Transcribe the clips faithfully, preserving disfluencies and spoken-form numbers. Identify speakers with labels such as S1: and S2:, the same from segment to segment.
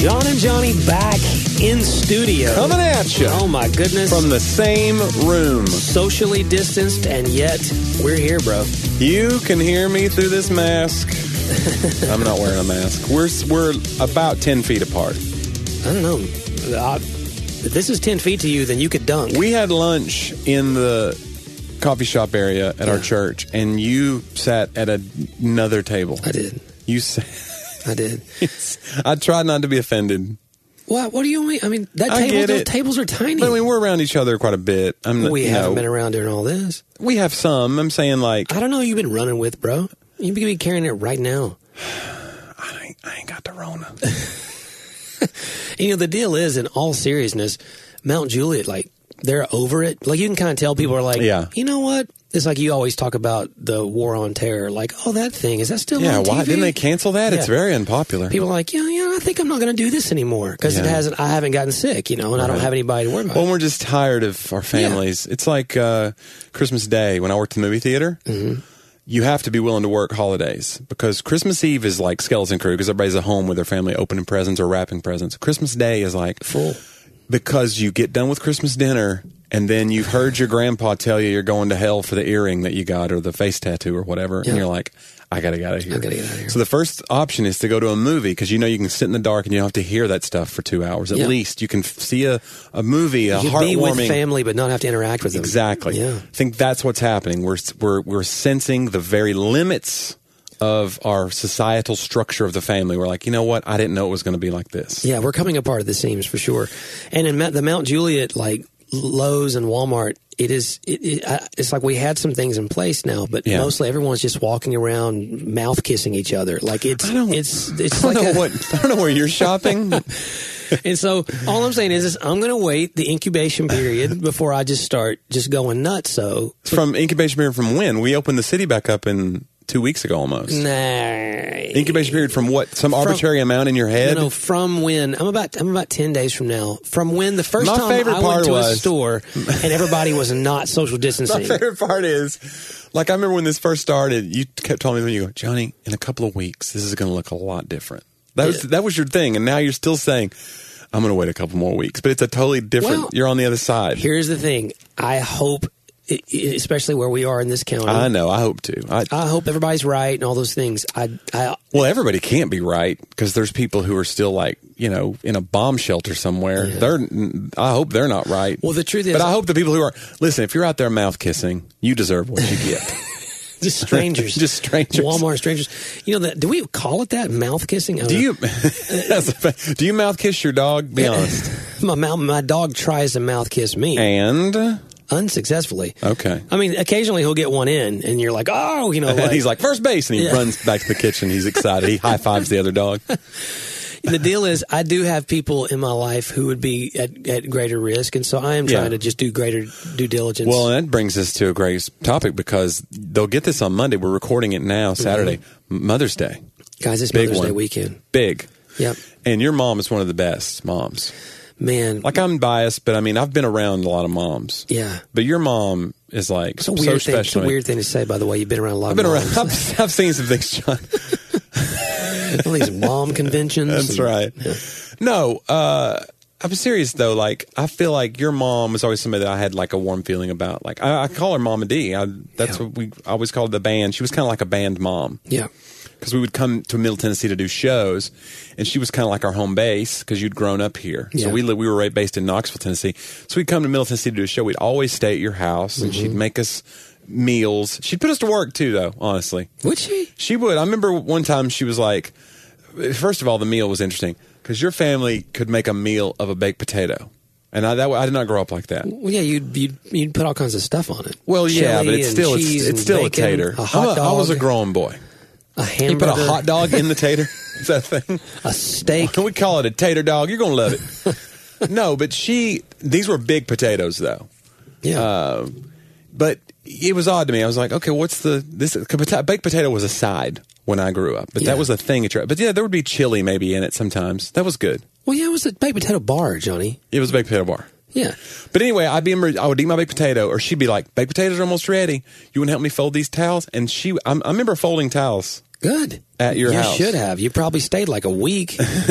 S1: John and Johnny back in studio.
S2: Coming at you.
S1: Oh, my goodness.
S2: From the same room.
S1: Socially distanced, and yet we're here, bro.
S2: You can hear me through this mask. I'm not wearing a mask. We're we're about ten feet apart.
S1: I don't know. I, if this is ten feet to you, then you could dunk.
S2: We had lunch in the coffee shop area at yeah. our church, and you sat at a, another table.
S1: I did.
S2: You sat...
S1: I did.
S2: I tried not to be offended.
S1: What? What do you mean? I mean, that
S2: I
S1: table,
S2: get
S1: those
S2: it.
S1: tables are tiny.
S2: But I mean, we're around each other quite a bit. I'm,
S1: we
S2: you
S1: haven't
S2: know,
S1: been around during all this.
S2: We have some. I'm saying, like...
S1: I don't know who you've been running with, bro. You could be carrying it right now.
S2: I ain't, I ain't got the Rona.
S1: You know, the deal is, in all seriousness, Mount Juliet, like, they're over it. Like, you can kind of tell people are like,
S2: yeah.
S1: you know what? It's like you always talk about the war on terror. Like, oh, that thing, is that still
S2: yeah,
S1: on T V?
S2: Why didn't they cancel that?
S1: Yeah.
S2: It's very unpopular.
S1: People are like, yeah, yeah, I think I'm not going to do this anymore because yeah. it hasn't. I haven't gotten sick, you know, and right. I don't have anybody to worry about.
S2: Well, we're just tired of our families. Yeah. It's like uh, Christmas Day when I worked in the movie theater.
S1: Mm-hmm.
S2: You have to be willing to work holidays because Christmas Eve is like Skeleton Crew because everybody's at home with their family opening presents or wrapping presents. Christmas Day is like
S1: full
S2: because you get done with Christmas dinner. And then you've heard your grandpa tell you you're going to hell for the earring that you got or the face tattoo or whatever. Yeah. And you're like, I got to get out of here.
S1: I got to get out of here.
S2: So the first option is to go to a movie because you know you can sit in the dark and you don't have to hear that stuff for two hours. At
S1: yeah.
S2: least you can f- see a, a movie, a
S1: you
S2: heartwarming.
S1: Be with family but not have to interact with them.
S2: Exactly.
S1: Yeah.
S2: I think that's what's happening. We're, we're, we're sensing the very limits of our societal structure of the family. We're like, you know what? I didn't know it was going to be like this.
S1: Yeah, we're coming apart at the seams for sure. And in the Mount Juliet, like, Lowe's and Walmart, it is it, it, it's like we had some things in place now, but yeah. mostly everyone's just walking around mouth kissing each other. Like it's it's it's
S2: I
S1: like
S2: don't know
S1: a,
S2: what I don't know where you're shopping.
S1: And so all I'm saying is, is I'm going to wait the incubation period before I just start just going nuts. So
S2: from incubation period from when? We opened the city back up in two weeks ago almost.
S1: Nah.
S2: Incubation period from what? Some from, arbitrary amount in your head?
S1: No, no, from when I'm about I'm about ten days from now. From when the first
S2: My
S1: time
S2: favorite
S1: I
S2: part
S1: went to
S2: was,
S1: a store and everybody was not social distancing.
S2: My favorite part is, like, I remember when this first started, you kept telling me when you go, Johnny, in a couple of weeks, this is going to look a lot different. That was
S1: yeah.
S2: that was your thing, and now you're still saying, I'm going to wait a couple more weeks. But it's a totally different,
S1: well,
S2: you're on the other side.
S1: Here's the thing. I hope, especially where we are in this county.
S2: I know. I hope to. I,
S1: I hope everybody's right and all those things. I, I
S2: Well, everybody can't be right because there's people who are still like, you know, in a bomb shelter somewhere. Yeah. They're. I hope they're not right.
S1: Well, the truth is.
S2: But I hope the people who are, listen, if you're out there mouth kissing, you deserve what you get.
S1: Just strangers.
S2: Just strangers.
S1: Walmart strangers. You know, that, do we call it that? Mouth kissing?
S2: Do you do you mouth kiss your dog? Be honest.
S1: My, mouth, my dog tries to mouth kiss me.
S2: And?
S1: Unsuccessfully.
S2: Okay.
S1: I mean, occasionally he'll get one in, and you're like, oh, you know. Like,
S2: and he's like, first base, and he
S1: yeah.
S2: runs back to the kitchen. He's excited. He high-fives the other dog.
S1: The deal is, I do have people in my life who would be at, at greater risk, and so I am trying yeah. to just do greater due diligence.
S2: Well, and that brings us to a great topic because they'll get this on Monday. We're recording it now, Saturday, mm-hmm. Mother's Day.
S1: Guys, it's
S2: Big
S1: Mother's
S2: one.
S1: Day weekend.
S2: Big.
S1: Yep.
S2: And your mom is one of the best moms.
S1: Man.
S2: Like, I'm biased, but I mean, I've been around a lot of moms.
S1: Yeah.
S2: But your mom is like
S1: it's a
S2: so
S1: weird
S2: special.
S1: Thing, it's a weird thing to say, by the way. You've been around a lot
S2: I've
S1: of
S2: been
S1: moms.
S2: around. I've, I've seen some things, John.
S1: All these mom conventions.
S2: That's
S1: and,
S2: right.
S1: Yeah.
S2: No, uh, I'm serious though. Like, I feel like your mom was always somebody that I had like a warm feeling about. Like, I, I call her Mama D. I, that's yeah. what we always called the band. She was kind of like a band mom.
S1: Yeah.
S2: Because we would come to Middle Tennessee to do shows, and she was kind of like our home base because you'd grown up here.
S1: Yeah.
S2: So we li- we were right based in Knoxville, Tennessee. So we'd come to Middle Tennessee to do a show. We'd always stay at your house, and mm-hmm. she'd make us meals. She'd put us to work too, though. Honestly,
S1: would she?
S2: She would. I remember one time she was like, first of all, the meal was interesting because your family could make a meal of a baked potato. And I, that, I did not grow up like that.
S1: Well, yeah, you'd, you'd you'd put all kinds of stuff on it.
S2: Well,
S1: Chili
S2: yeah, but it's still it's, it's still
S1: bacon,
S2: a tater.
S1: A hot
S2: I'm a,
S1: dog,
S2: I was a growing boy.
S1: A hamburger.
S2: You put a hot dog in the tater. Is that a thing?
S1: A steak.
S2: We call it a tater dog. You're gonna love it. No, but she. These were big potatoes, though.
S1: Yeah.
S2: Uh, but it was odd to me. I was like, okay, what's the this? Baked potato was a side when I grew up, but
S1: yeah.
S2: that was a thing. But yeah, there would be chili maybe in it sometimes. That was good.
S1: Well, yeah, it was a baked potato bar, Johnny.
S2: It was a baked potato bar.
S1: Yeah.
S2: But anyway, I'd be, I would eat my baked potato, or she'd be like, baked potatoes are almost ready. You want to help me fold these towels? And she, I, I remember folding towels
S1: Good.
S2: At your
S1: you
S2: house.
S1: You should have. You probably stayed like a week.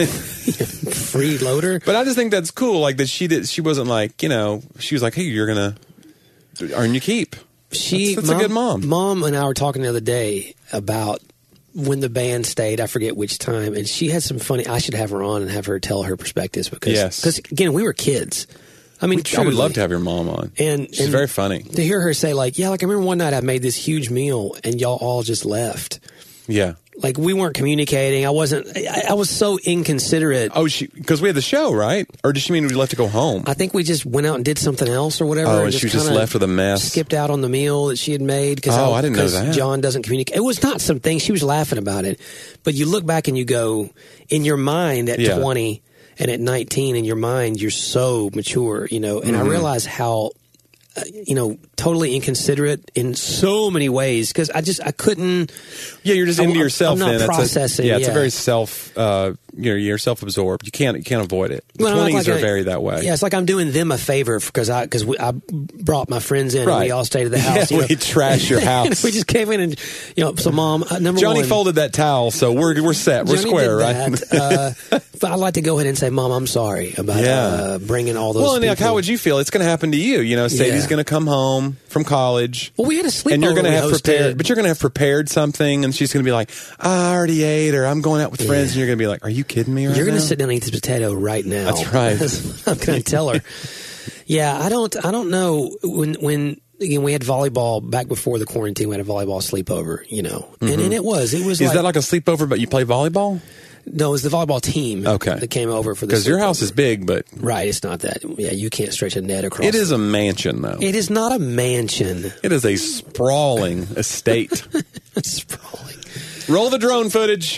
S1: Freeloader.
S2: But I just think that's cool. Like that she did. She wasn't like, you know, she was like, hey, you're going to earn your keep.
S1: She,
S2: that's, that's
S1: mom,
S2: a good mom.
S1: Mom and I were talking the other day about when the band stayed. I forget which time. And she had some funny, I should have her on and have her tell her perspectives. Because,
S2: yes.
S1: because again, we were kids. I mean,
S2: I would love to have your mom on.
S1: And
S2: she's
S1: and
S2: very funny.
S1: To hear her say, like, yeah, like I remember one night I made this huge meal and y'all all just left.
S2: Yeah.
S1: Like, we weren't communicating. I wasn't, I, I was so inconsiderate.
S2: Oh, she, because we had the show, right? Or did she mean we left to go home?
S1: I think we just went out and did something else or whatever.
S2: Oh, and,
S1: and
S2: she was just left with a mess.
S1: Skipped out on the meal that she had made. Cause
S2: oh,
S1: I,
S2: I didn't know that.
S1: John doesn't communicate. It was not something, she was laughing about it. But you look back and you go, in your mind at
S2: yeah.
S1: twenty and at nineteen, in your mind, you're so mature, you know. And mm-hmm. I realize how, uh, you know, totally inconsiderate in so many ways because I just I couldn't.
S2: Yeah, you're just into
S1: I'm,
S2: yourself.
S1: I'm not
S2: then.
S1: processing.
S2: A, yeah,
S1: yeah,
S2: it's a very self. Uh, you know, you're self-absorbed. You can't you can't avoid it. The
S1: well,
S2: twenties
S1: like
S2: are
S1: I,
S2: very that way.
S1: Yeah, it's like I'm doing them a favor because I because I brought my friends in
S2: right.
S1: and we all stayed at the house.
S2: Yeah,
S1: you know?
S2: we trashed your house.
S1: We just came in and you know. So, Mom, uh, number
S2: Johnny
S1: one,
S2: folded that towel, so we're we're set. We're
S1: Johnny
S2: square,
S1: did
S2: right?
S1: That. uh, but I'd like to go ahead and say, Mom, I'm sorry about
S2: yeah.
S1: uh, bringing all those.
S2: Well, and
S1: people.
S2: like, how would you feel? It's going to happen to you. You know, Sadie's
S1: Yeah.
S2: going to come home from college.
S1: Well, we had a sleepover.
S2: And you're going to have
S1: hosted.
S2: prepared, but you're going to have prepared something, and she's going to be like, I already ate, or I'm going out with friends, yeah. and you're going to be like, are you kidding me right
S1: You're going
S2: now?
S1: to sit down and eat this potato right now.
S2: That's right.
S1: I'm going to tell her. Yeah, I don't. I don't know when when. Again, we had volleyball back before the quarantine. We had a volleyball sleepover, you know, mm-hmm. and, and it was it was.
S2: Is
S1: like,
S2: that like a sleepover, but you play volleyball?
S1: No, it was the volleyball team.
S2: Okay.
S1: That came over for the
S2: because your house is big, but
S1: right, it's not that. Yeah, you can't stretch a net across.
S2: It is a mansion, though.
S1: It is not a mansion.
S2: It is a sprawling estate.
S1: Sprawling.
S2: Roll the drone footage.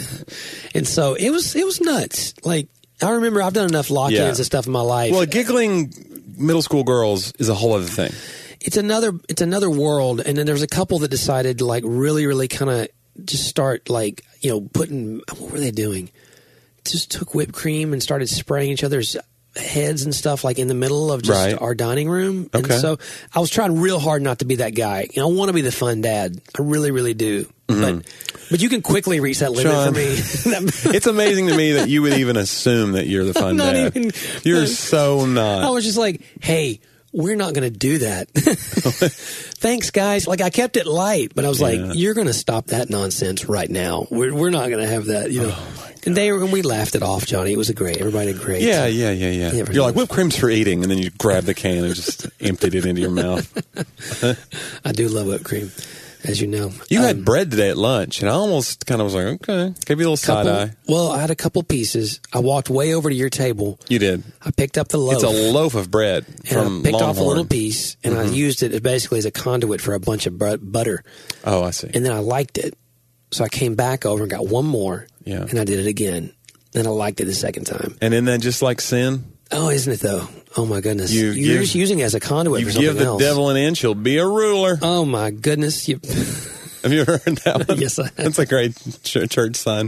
S1: And so it was. It was nuts. Like I remember, I've done enough lock-ins
S2: yeah.
S1: and stuff in my life.
S2: Well, giggling middle school girls is a whole other thing.
S1: It's another. It's another world. And then there was a couple that decided to like really, really kind of just start like you know putting. What were they doing? Just took whipped cream and started spraying each other's heads and stuff like in the middle of just
S2: right.
S1: our dining room.
S2: Okay.
S1: And so I was trying real hard not to be that guy. You know, I want to be the fun dad. I really, really do. Mm-hmm. But but you can quickly reach that limit
S2: Sean,
S1: for me.
S2: It's amazing to me that you would even assume that you're the fun
S1: I'm not
S2: dad.
S1: even,
S2: you're so not.
S1: I was just like, hey, we're not going to do that. Thanks, guys. Like I kept it light, but I was yeah. like, you're going to stop that nonsense right now. We're we're not going to have that. You know. Oh and they and we laughed it off, Johnny. It was a great. Everybody did great.
S2: Yeah, yeah, yeah, yeah. yeah you're like whipped cream's for eating, and then you grab the can and just emptied it into your mouth.
S1: I do love whipped cream, as you know.
S2: You
S1: um,
S2: had bread today at lunch, and I almost kind of was like, okay, gave you a little side eye.
S1: Well, I had a couple pieces. I walked way over to your table.
S2: You did.
S1: I picked up the loaf.
S2: It's a loaf of bread from
S1: and I picked
S2: Longhorn.
S1: off a little piece, and mm-hmm. I used it basically as a conduit for a bunch of butter.
S2: Oh, I see.
S1: And then I liked it, so I came back over and got one more.
S2: Yeah.
S1: And I did it again. And I liked it the second time.
S2: And isn't that just like sin?
S1: Oh, isn't it though? Oh my goodness!
S2: You
S1: You're
S2: give,
S1: just using it as a conduit
S2: you
S1: for something
S2: give the
S1: else.
S2: devil an inch, he'll be a ruler.
S1: Oh my goodness! You...
S2: Have you ever heard that one?
S1: Yes, I have.
S2: That's a great church sign.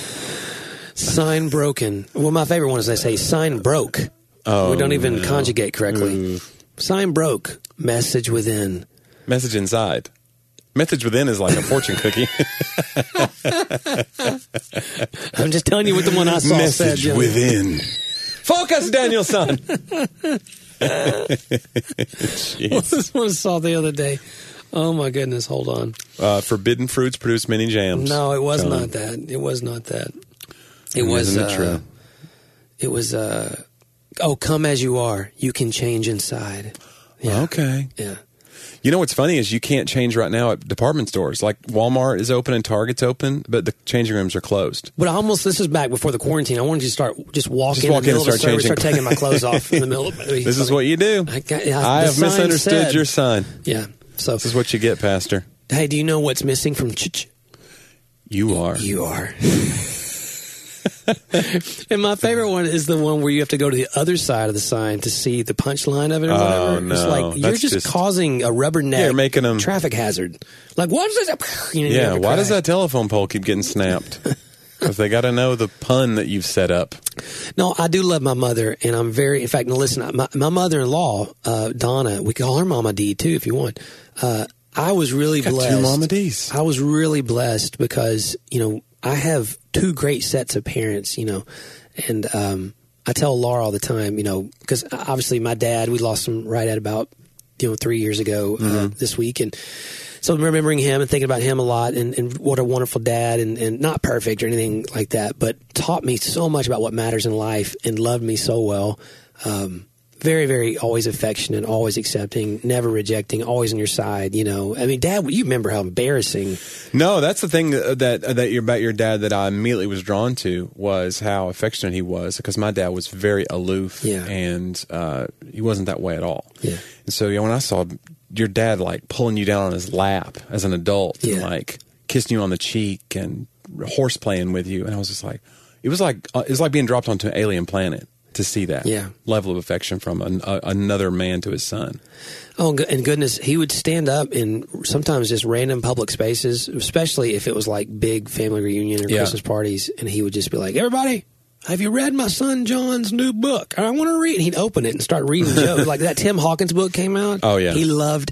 S1: Sign broken. Well, my favorite one is they say sign broke.
S2: Oh,
S1: we don't even
S2: no.
S1: conjugate correctly. Ooh. Sign broke. Message within.
S2: Message inside. Message within is like a fortune cookie.
S1: I'm just telling you what the one I saw
S2: Message
S1: said.
S2: within. Focus, Danielson.
S1: What's this one I saw the other day? Oh my goodness! Hold on.
S2: Uh, forbidden fruits produce many jams.
S1: No, it was
S2: John.
S1: not that. It was not that. It was.
S2: Isn't it
S1: uh,
S2: true?
S1: It was. Uh, oh, come as you are. You can change inside. Yeah.
S2: Okay.
S1: Yeah.
S2: You know what's funny is you can't change right now at department stores. Like Walmart is open and Target's open, but the changing rooms are closed.
S1: But I almost, this is back before the quarantine. I wanted to start just walking
S2: just walk
S1: in the
S2: in
S1: middle
S2: and start
S1: of the service,
S2: changing.
S1: start taking my clothes off in the middle of it.
S2: This is what you do.
S1: I, got, I,
S2: I have misunderstood
S1: said,
S2: your son.
S1: Yeah. So
S2: this is what you get, Pastor.
S1: Hey, do you know what's missing from ch-ch?
S2: You are.
S1: You are. And my favorite one is the one where you have to go to the other side of the sign to see the punchline of it or whatever.
S2: Oh, no.
S1: It's like you're just,
S2: just
S1: causing a rubberneck
S2: yeah, making them,
S1: traffic hazard. Like, what is this? You know,
S2: yeah,
S1: why
S2: crash. Does that telephone pole keep getting snapped? Because they got to know the pun that you've set up.
S1: No, I do love my mother, and I'm very, in fact, now listen, my, my mother-in-law, uh, Donna, we call her Mama D too if you want. Uh, I was really
S2: Got
S1: blessed.
S2: Two Mama D's.
S1: I was really blessed because, you know, I have two great sets of parents, you know, and um, I tell Laura all the time, you know, because obviously my dad, we lost him right at about, you know, three years ago mm-hmm. uh, this week. And so I'm remembering him and thinking about him a lot and, and what a wonderful dad and, and not perfect or anything like that, but taught me so much about what matters in life and loved me so well. Um, very, very always affectionate, always accepting, never rejecting, always on your side, you know. I mean, Dad, you remember how embarrassing.
S2: No, that's the thing that that, that you're about your dad that I immediately was drawn to was how affectionate he was, because my dad was very aloof
S1: yeah.
S2: and uh, he wasn't that way at all.
S1: Yeah.
S2: And so, you know, when I saw your dad like pulling you down on his lap as an adult
S1: yeah.
S2: and like kissing you on the cheek and horse playing with you, and I was just like, it was like uh, it was like being dropped onto an alien planet. To see that
S1: yeah.
S2: level of affection from an, a, another man to his son.
S1: Oh, and goodness, he would stand up in sometimes just random public spaces, especially if it was like big family reunion or
S2: yeah.
S1: Christmas parties, and he would just be like, everybody, have you read my son John's new book? I want to read. And he'd open it and start reading jokes. Like that Tim Hawkins book came out.
S2: Oh, yeah.
S1: He loved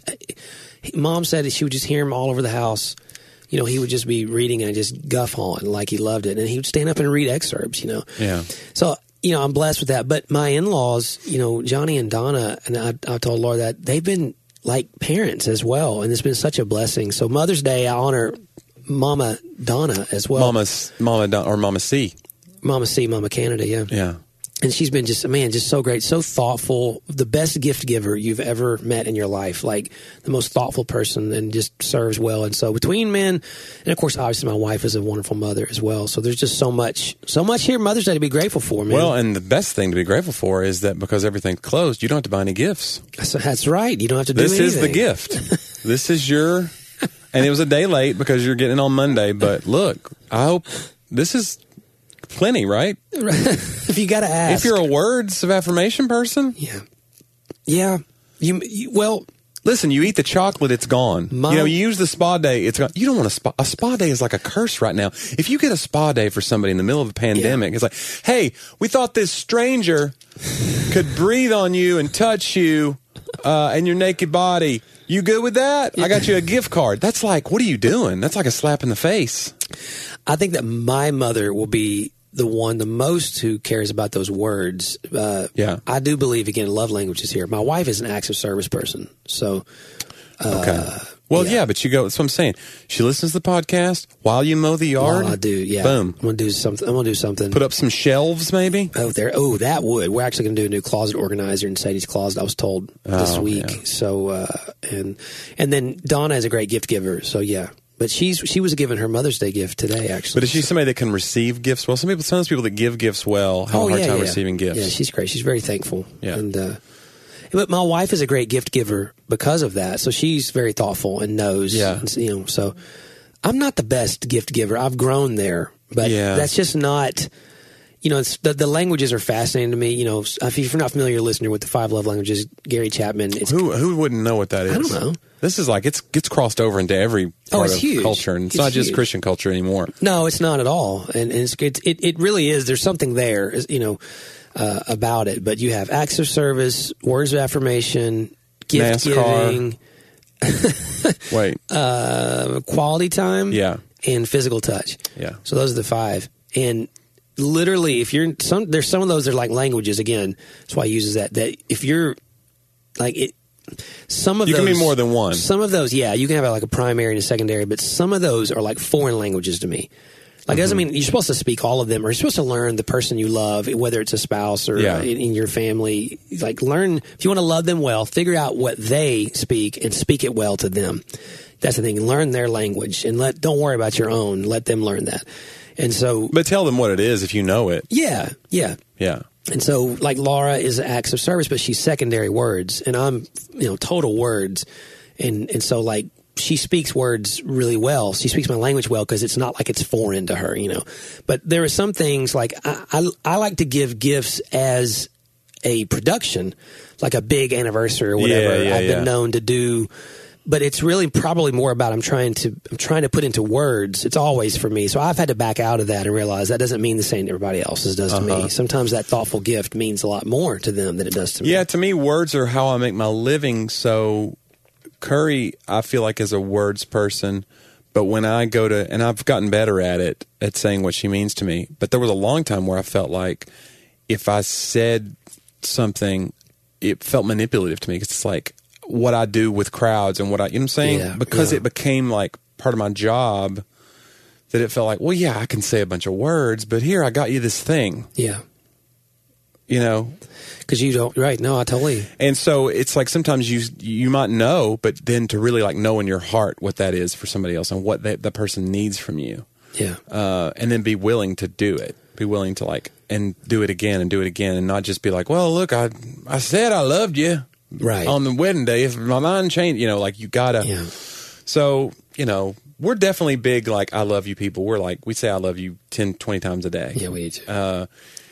S1: Mom said that she would just hear him all over the house. You know, he would just be reading and just guff on like he loved it. And he would stand up and read excerpts, you know.
S2: Yeah.
S1: So, you know, I'm blessed with that. But my in-laws, you know, Johnny and Donna, and I, I told Laura that they've been like parents as well. And it's been such a blessing. So Mother's Day, I honor Mama Donna as well.
S2: Mama's, Mama Don, or Mama C.
S1: Mama C, Mama Canada, yeah.
S2: Yeah.
S1: And she's been just, man, just so great, so thoughtful, the best gift giver you've ever met in your life, like the most thoughtful person and just serves well. And so between men, and of course, obviously my wife is a wonderful mother as well. So there's just so much, so much here Mother's Day to be grateful for, man.
S2: Well, and the best thing to be grateful for is that because everything's closed, you don't have to buy any gifts.
S1: So that's right. You don't have to do
S2: this
S1: anything.
S2: This is the gift. This is your, and it was a day late because you're getting it on Monday, but look, I hope this is plenty, right?
S1: If you got to ask.
S2: If you're a words of affirmation person.
S1: Yeah. Yeah. You, you well.
S2: Listen, you eat the chocolate, it's gone. My, you know, you use the spa day, it's gone. You don't want a spa. A spa day is like a curse right now. If you get a spa day for somebody in the middle of a pandemic, yeah. it's like, hey, we thought this stranger could breathe on you and touch you uh, and your naked body. You good with that? I got you a gift card. That's like, what are you doing? That's like a slap in the face.
S1: I think that my mother will be the one the most who cares about those words. Uh,
S2: yeah.
S1: I do believe, again, love languages here. My wife is an acts of service person. So, uh,
S2: okay. Well, yeah. yeah, but you go, that's what I'm saying. She listens to the podcast while you mow the yard.
S1: Well, I do, yeah.
S2: Boom.
S1: I'm going to do something. I'm going to do something.
S2: Put up some shelves, maybe?
S1: Oh, there. Oh, that would. We're actually going to do a new closet organizer in Sadie's closet, I was told this
S2: oh,
S1: week.
S2: Yeah.
S1: So, uh, and, and then Donna is a great gift giver. So, yeah. But she's she was given her Mother's Day gift today, actually.
S2: But is she somebody that can receive gifts well? Some people, some of those people that give gifts well have
S1: oh,
S2: a hard
S1: yeah,
S2: time
S1: yeah.
S2: receiving gifts.
S1: Yeah, she's great. She's very thankful.
S2: Yeah.
S1: And, uh, but my wife is a great gift giver because of that. So she's very thoughtful and knows.
S2: Yeah.
S1: And, you know, so I'm not the best gift giver. I've grown there, but
S2: yeah.
S1: that's just not. You know, it's, the, the languages are fascinating to me. You know, if you're not familiar, listener, with the five love languages, Gary Chapman. It's,
S2: who who wouldn't know what that is?
S1: I don't know.
S2: This is like, it's gets crossed over into every part
S1: oh, it's
S2: of
S1: huge.
S2: culture, and it's,
S1: it's
S2: not just
S1: huge.
S2: Christian culture anymore.
S1: No, it's not at all, and, and it's, it, it it really is. There's something there, you know, uh, about it. But you have acts of service, words of affirmation, gift
S2: NASCAR.
S1: giving,
S2: Wait,
S1: uh, quality time,
S2: yeah,
S1: and physical touch.
S2: Yeah.
S1: So those are the five, and literally, if you're some, there's some of those that are like languages. Again, that's why he uses that. That if you're like it. Some of
S2: you
S1: those,
S2: can be more than one.
S1: Some of those, yeah, you can have like a primary and a secondary, but some of those are like foreign languages to me. Like, mm-hmm. doesn't mean you're supposed to speak all of them, or you're supposed to learn the person you love, whether it's a spouse or
S2: yeah.
S1: uh, in, in your family. Like, learn, if you want to love them well, figure out what they speak and speak it well to them. That's the thing. Learn their language and let, don't worry about your own. Let them learn that. And so.
S2: But tell them what it is if you know it.
S1: Yeah, yeah.
S2: Yeah.
S1: And so, like, Laura is acts of service, but she's secondary words, and I'm, you know, total words. And and so, like, she speaks words really well. She speaks my language well because it's not like it's foreign to her, you know. But there are some things, like, I, I, I like to give gifts as a production, like a big anniversary or whatever.
S2: Yeah, yeah,
S1: I've been
S2: yeah.
S1: known to do. But it's really probably more about I'm trying to I'm trying to put into words. It's always for me. So I've had to back out of that and realize that doesn't mean the same to everybody else's does to
S2: uh-huh.
S1: me. Sometimes that thoughtful gift means a lot more to them than it does to me.
S2: Yeah, to me, words are how I make my living. So Curry, I feel like, is a words person. But when I go to, and I've gotten better at it, at saying what she means to me. But there was a long time where I felt like if I said something, it felt manipulative to me. Because it's like what I do with crowds and what I, you know what I'm saying?
S1: Yeah,
S2: because
S1: yeah.
S2: it became like part of my job that it felt like, well, yeah, I can say a bunch of words, but here I got you this thing.
S1: Yeah.
S2: You know?
S1: Because you don't, right. No, I totally.
S2: And so it's like sometimes you you might know, but then to really like know in your heart what that is for somebody else and what that, the person needs from you.
S1: Yeah.
S2: Uh, and then be willing to do it. Be willing to like, and do it again and do it again and not just be like, well, look, I I said I loved you.
S1: Right.
S2: On the wedding day. If my mind changed, you know, like you gotta.
S1: Yeah.
S2: So, you know, we're definitely big like I love you people. We're like, we say I love you ten, twenty times a day.
S1: Yeah, we do.
S2: Uh,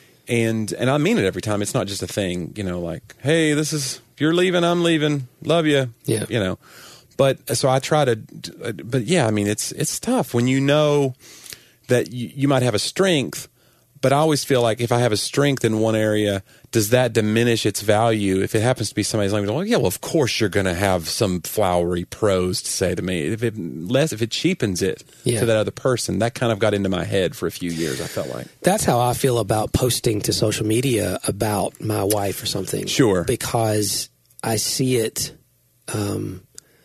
S2: And and I mean it every time. It's not just a thing, you know, like, hey, this is, you're leaving, I'm leaving, love you,
S1: yeah.
S2: you know. But so I try to, but yeah, I mean, it's it's tough when you know that you, you might have a strength, but I always feel like if I have a strength in one area, does that diminish its value? If it happens to be somebody's language, well, yeah, well, of course you're going to have some flowery prose to say to me. If it less, if it cheapens it
S1: yeah.
S2: to that other person, that kind of got into my head for a few years. I felt like
S1: that's how I feel about posting to social media about my wife or something.
S2: Sure,
S1: because I see it. Um,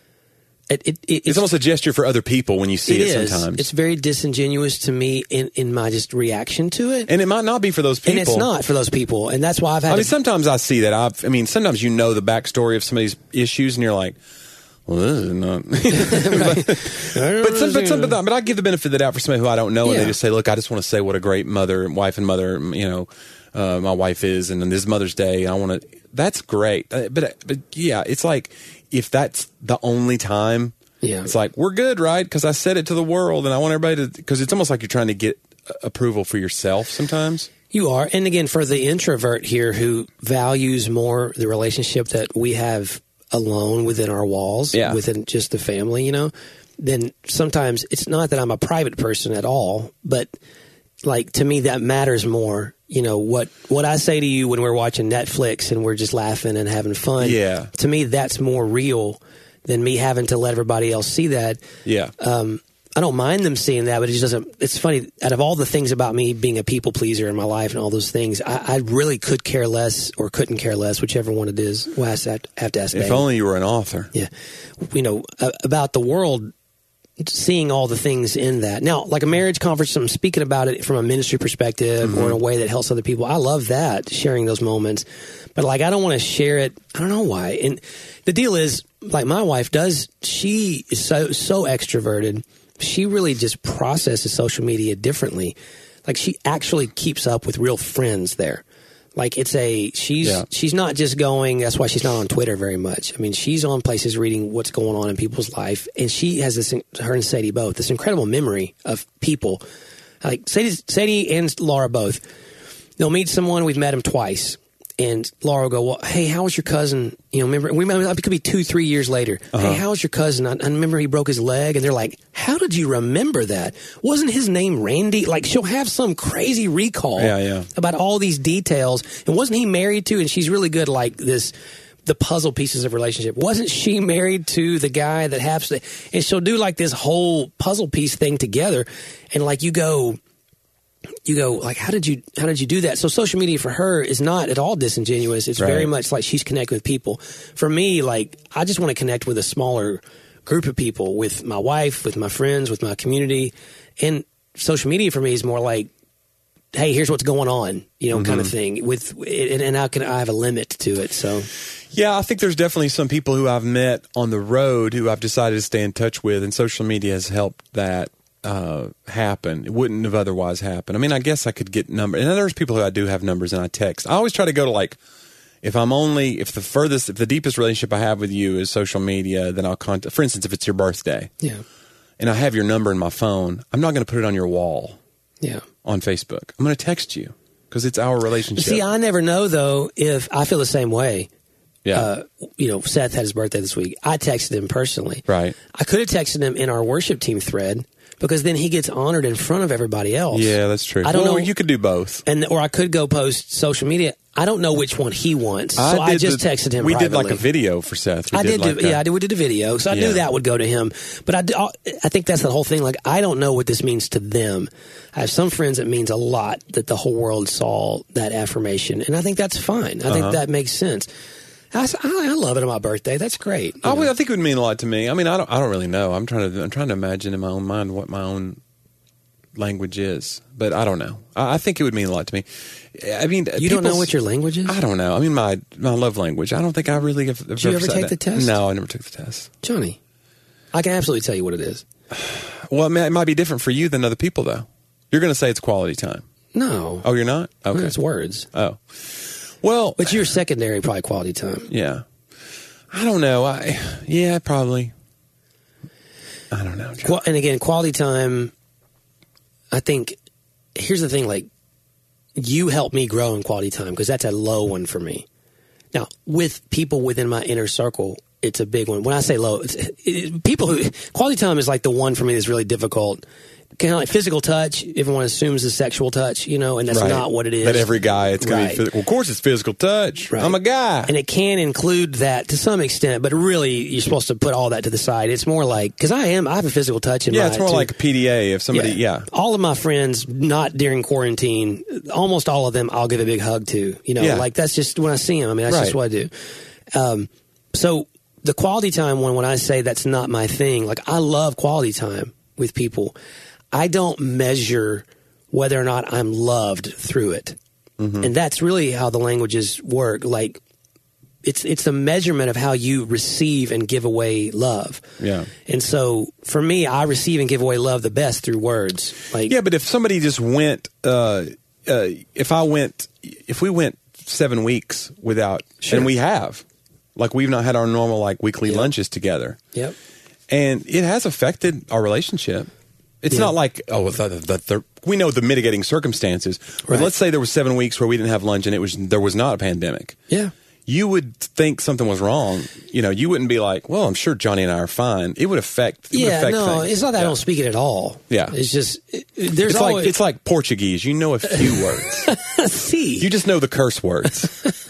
S1: It, it, it,
S2: it's,
S1: it's
S2: almost a gesture for other people when you see it,
S1: it
S2: it sometimes.
S1: It's very disingenuous to me in, in my just reaction to it.
S2: And it might not be for those people.
S1: And it's not for those people. And that's why I've had
S2: I mean,
S1: to,
S2: sometimes I see that. I've, I mean, sometimes you know the backstory of somebody's issues and you're like, well, this is not. but, but, some, but, some, but, but I give the benefit of the doubt for somebody who I don't know.
S1: Yeah.
S2: And they just say, look, I just want to say what a great mother, wife and mother, you know, uh, my wife is. And then this is Mother's Day. And I want to, that's great. Uh, But, but yeah, it's like if that's the only time.
S1: Yeah.
S2: It's like, we're good, right? Because I said it to the world and I want everybody to, because it's almost like you're trying to get approval for yourself sometimes.
S1: You are. And again, for the introvert here who values more the relationship that we have alone within our walls,
S2: yeah.
S1: within just the family, you know, then sometimes it's not that I'm a private person at all, but like to me that matters more. You know, what, what I say to you when we're watching Netflix and we're just laughing and having fun.
S2: Yeah.
S1: To me, that's more real than me having to let everybody else see that.
S2: Yeah.
S1: Um, I don't mind them seeing that, but it just doesn't, it's funny. Out of all the things about me being a people pleaser in my life and all those things, I, I really could care less or couldn't care less, whichever one it is. Well, I have to, have to ask
S2: If
S1: Baby.
S2: only you were an author.
S1: Yeah. You know, uh, about the world, seeing all the things in that. Now, like a marriage conference, I'm speaking about it from a ministry perspective mm-hmm. or in a way that helps other people. I love that, sharing those moments. But like, I don't want to share it. I don't know why. And the deal is, like my wife does, she is so, so extroverted. She really just processes social media differently. Like she actually keeps up with real friends there. Like it's a, she's, yeah. she's not just going, that's why she's not on Twitter very much. I mean, she's on places reading what's going on in people's life. And she has this, her and Sadie both, this incredible memory of people. Like Sadie, Sadie and Laura both. They'll meet someone, we've met him twice. And Laura will go, well, hey, how was your cousin? You know, remember, we it could be two, three years later. Uh-huh. Hey, how was your cousin? I, I remember he broke his leg. And they're like, how did you remember that? Wasn't his name Randy? Like, she'll have some crazy recall
S2: yeah, yeah.
S1: about all these details. And wasn't he married to, and she's really good, like this, the puzzle pieces of relationship. Wasn't she married to the guy that has to, and she'll do like this whole puzzle piece thing together. And like you go, You go like, how did you how did you do that? So social media for her is not at all disingenuous. It's right. very much like she's connecting with people. For me, like I just want to connect with a smaller group of people, with my wife, with my friends, with my community. And social media for me is more like, hey, here's what's going on, you know, mm-hmm. kind of thing. With and, and I can I have a limit to it. So
S2: yeah, I think there's definitely some people who I've met on the road who I've decided to stay in touch with, and social media has helped that. Uh, happen. It wouldn't have otherwise happened. I mean, I guess I could get numbers. And there's people who I do have numbers and I text. I always try to go to like, if I'm only, if the furthest, if the deepest relationship I have with you is social media, then I'll contact, for instance, if it's your birthday.
S1: Yeah.
S2: And I have your number in my phone, I'm not going to put it on your wall.
S1: Yeah.
S2: On Facebook. I'm going to text you because it's our relationship.
S1: See, I never know though if I feel the same way.
S2: Yeah.
S1: Uh, you know, Seth had his birthday this week. I texted him personally.
S2: Right.
S1: I could have texted him in our worship team thread. because then he gets honored in front of everybody else.
S2: Yeah, that's true.
S1: I don't
S2: well,
S1: know.
S2: You could do both,
S1: and or I could go post social media. I don't know which one he wants, so I, I just
S2: the,
S1: texted him.
S2: We
S1: privately.
S2: did like a video for Seth. We
S1: I did,
S2: did like
S1: do,
S2: a,
S1: yeah, I did. We did a video, so I yeah. knew that would go to him. But I, I think that's the whole thing. Like, I don't know what this means to them. I have some friends it means a lot that the whole world saw that affirmation, and I think that's fine. I uh-huh. think that makes sense. I, I love it on my birthday. That's great.
S2: I, I think it would mean a lot to me. I mean, I don't. I don't really know. I'm trying to. I'm trying to imagine in my own mind what my own language is, but I don't know. I, I think it would mean a lot to me. I mean,
S1: you don't know what your language is?
S2: I don't know. I mean, my my love language. I don't think I really have.
S1: Did you ever take
S2: that.
S1: the test?
S2: No, I never took the test.
S1: Johnny, I can absolutely tell you what it is.
S2: Well, it might be different for you than other people, though. You're going to say it's quality time.
S1: No.
S2: Oh, you're not? Okay.
S1: It's words.
S2: Oh. Well.
S1: But you're secondary, probably quality time.
S2: Yeah. I don't know. I Yeah, probably. I don't know.
S1: Qu- and again, quality time, I think, here's the thing, like, you helped me grow in quality time because that's a low one for me. Now, with people within my inner circle, it's a big one. When I say low, it's, it, people who, quality time is like the one for me that's really difficult. Kind of like physical touch, everyone assumes is sexual touch, you know, and that's
S2: right.
S1: not what it is.
S2: That every guy, it's going
S1: right.
S2: to be physical. Well, of course, it's physical touch. Right. I'm a guy.
S1: And it can include that to some extent, but really, you're supposed to put all that to the side. It's more like, because I am, I have a physical touch in
S2: yeah,
S1: my
S2: it's more
S1: too.
S2: like a P D A if somebody, yeah.
S1: yeah. All of my friends, not during quarantine, almost all of them, I'll give a big hug to. You know, yeah. like that's just when I see them. I mean, that's
S2: right.
S1: just what I do. Um, so the quality time one, when I say that's not my thing, like I love quality time with people. I don't measure whether or not I'm loved through it. Mm-hmm. And that's really how the languages work. Like, it's it's a measurement of how you receive and give away love.
S2: Yeah.
S1: And so, for me, I receive and give away love the best through words. Like,
S2: yeah, but if somebody just went, uh, uh, if I went, if we went seven weeks without,
S1: sure.
S2: and we have, like we've not had our normal like weekly
S1: yep.
S2: lunches together.
S1: Yep.
S2: And it has affected our relationship. It's yeah. not like, oh, the, the, the, we know the mitigating circumstances. But
S1: right.
S2: let's say there was seven weeks where we didn't have lunch and it was there was not a pandemic.
S1: Yeah.
S2: You would think something was wrong. You know, you wouldn't be like, well, I'm sure Johnny and I are fine. It would affect it
S1: Yeah,
S2: would affect
S1: no,
S2: things.
S1: it's not that
S2: yeah.
S1: I don't speak it at all.
S2: Yeah.
S1: It's just, it, there's
S2: it's
S1: always...
S2: like It's like Portuguese. You know a few words.
S1: See.
S2: You just know the curse words.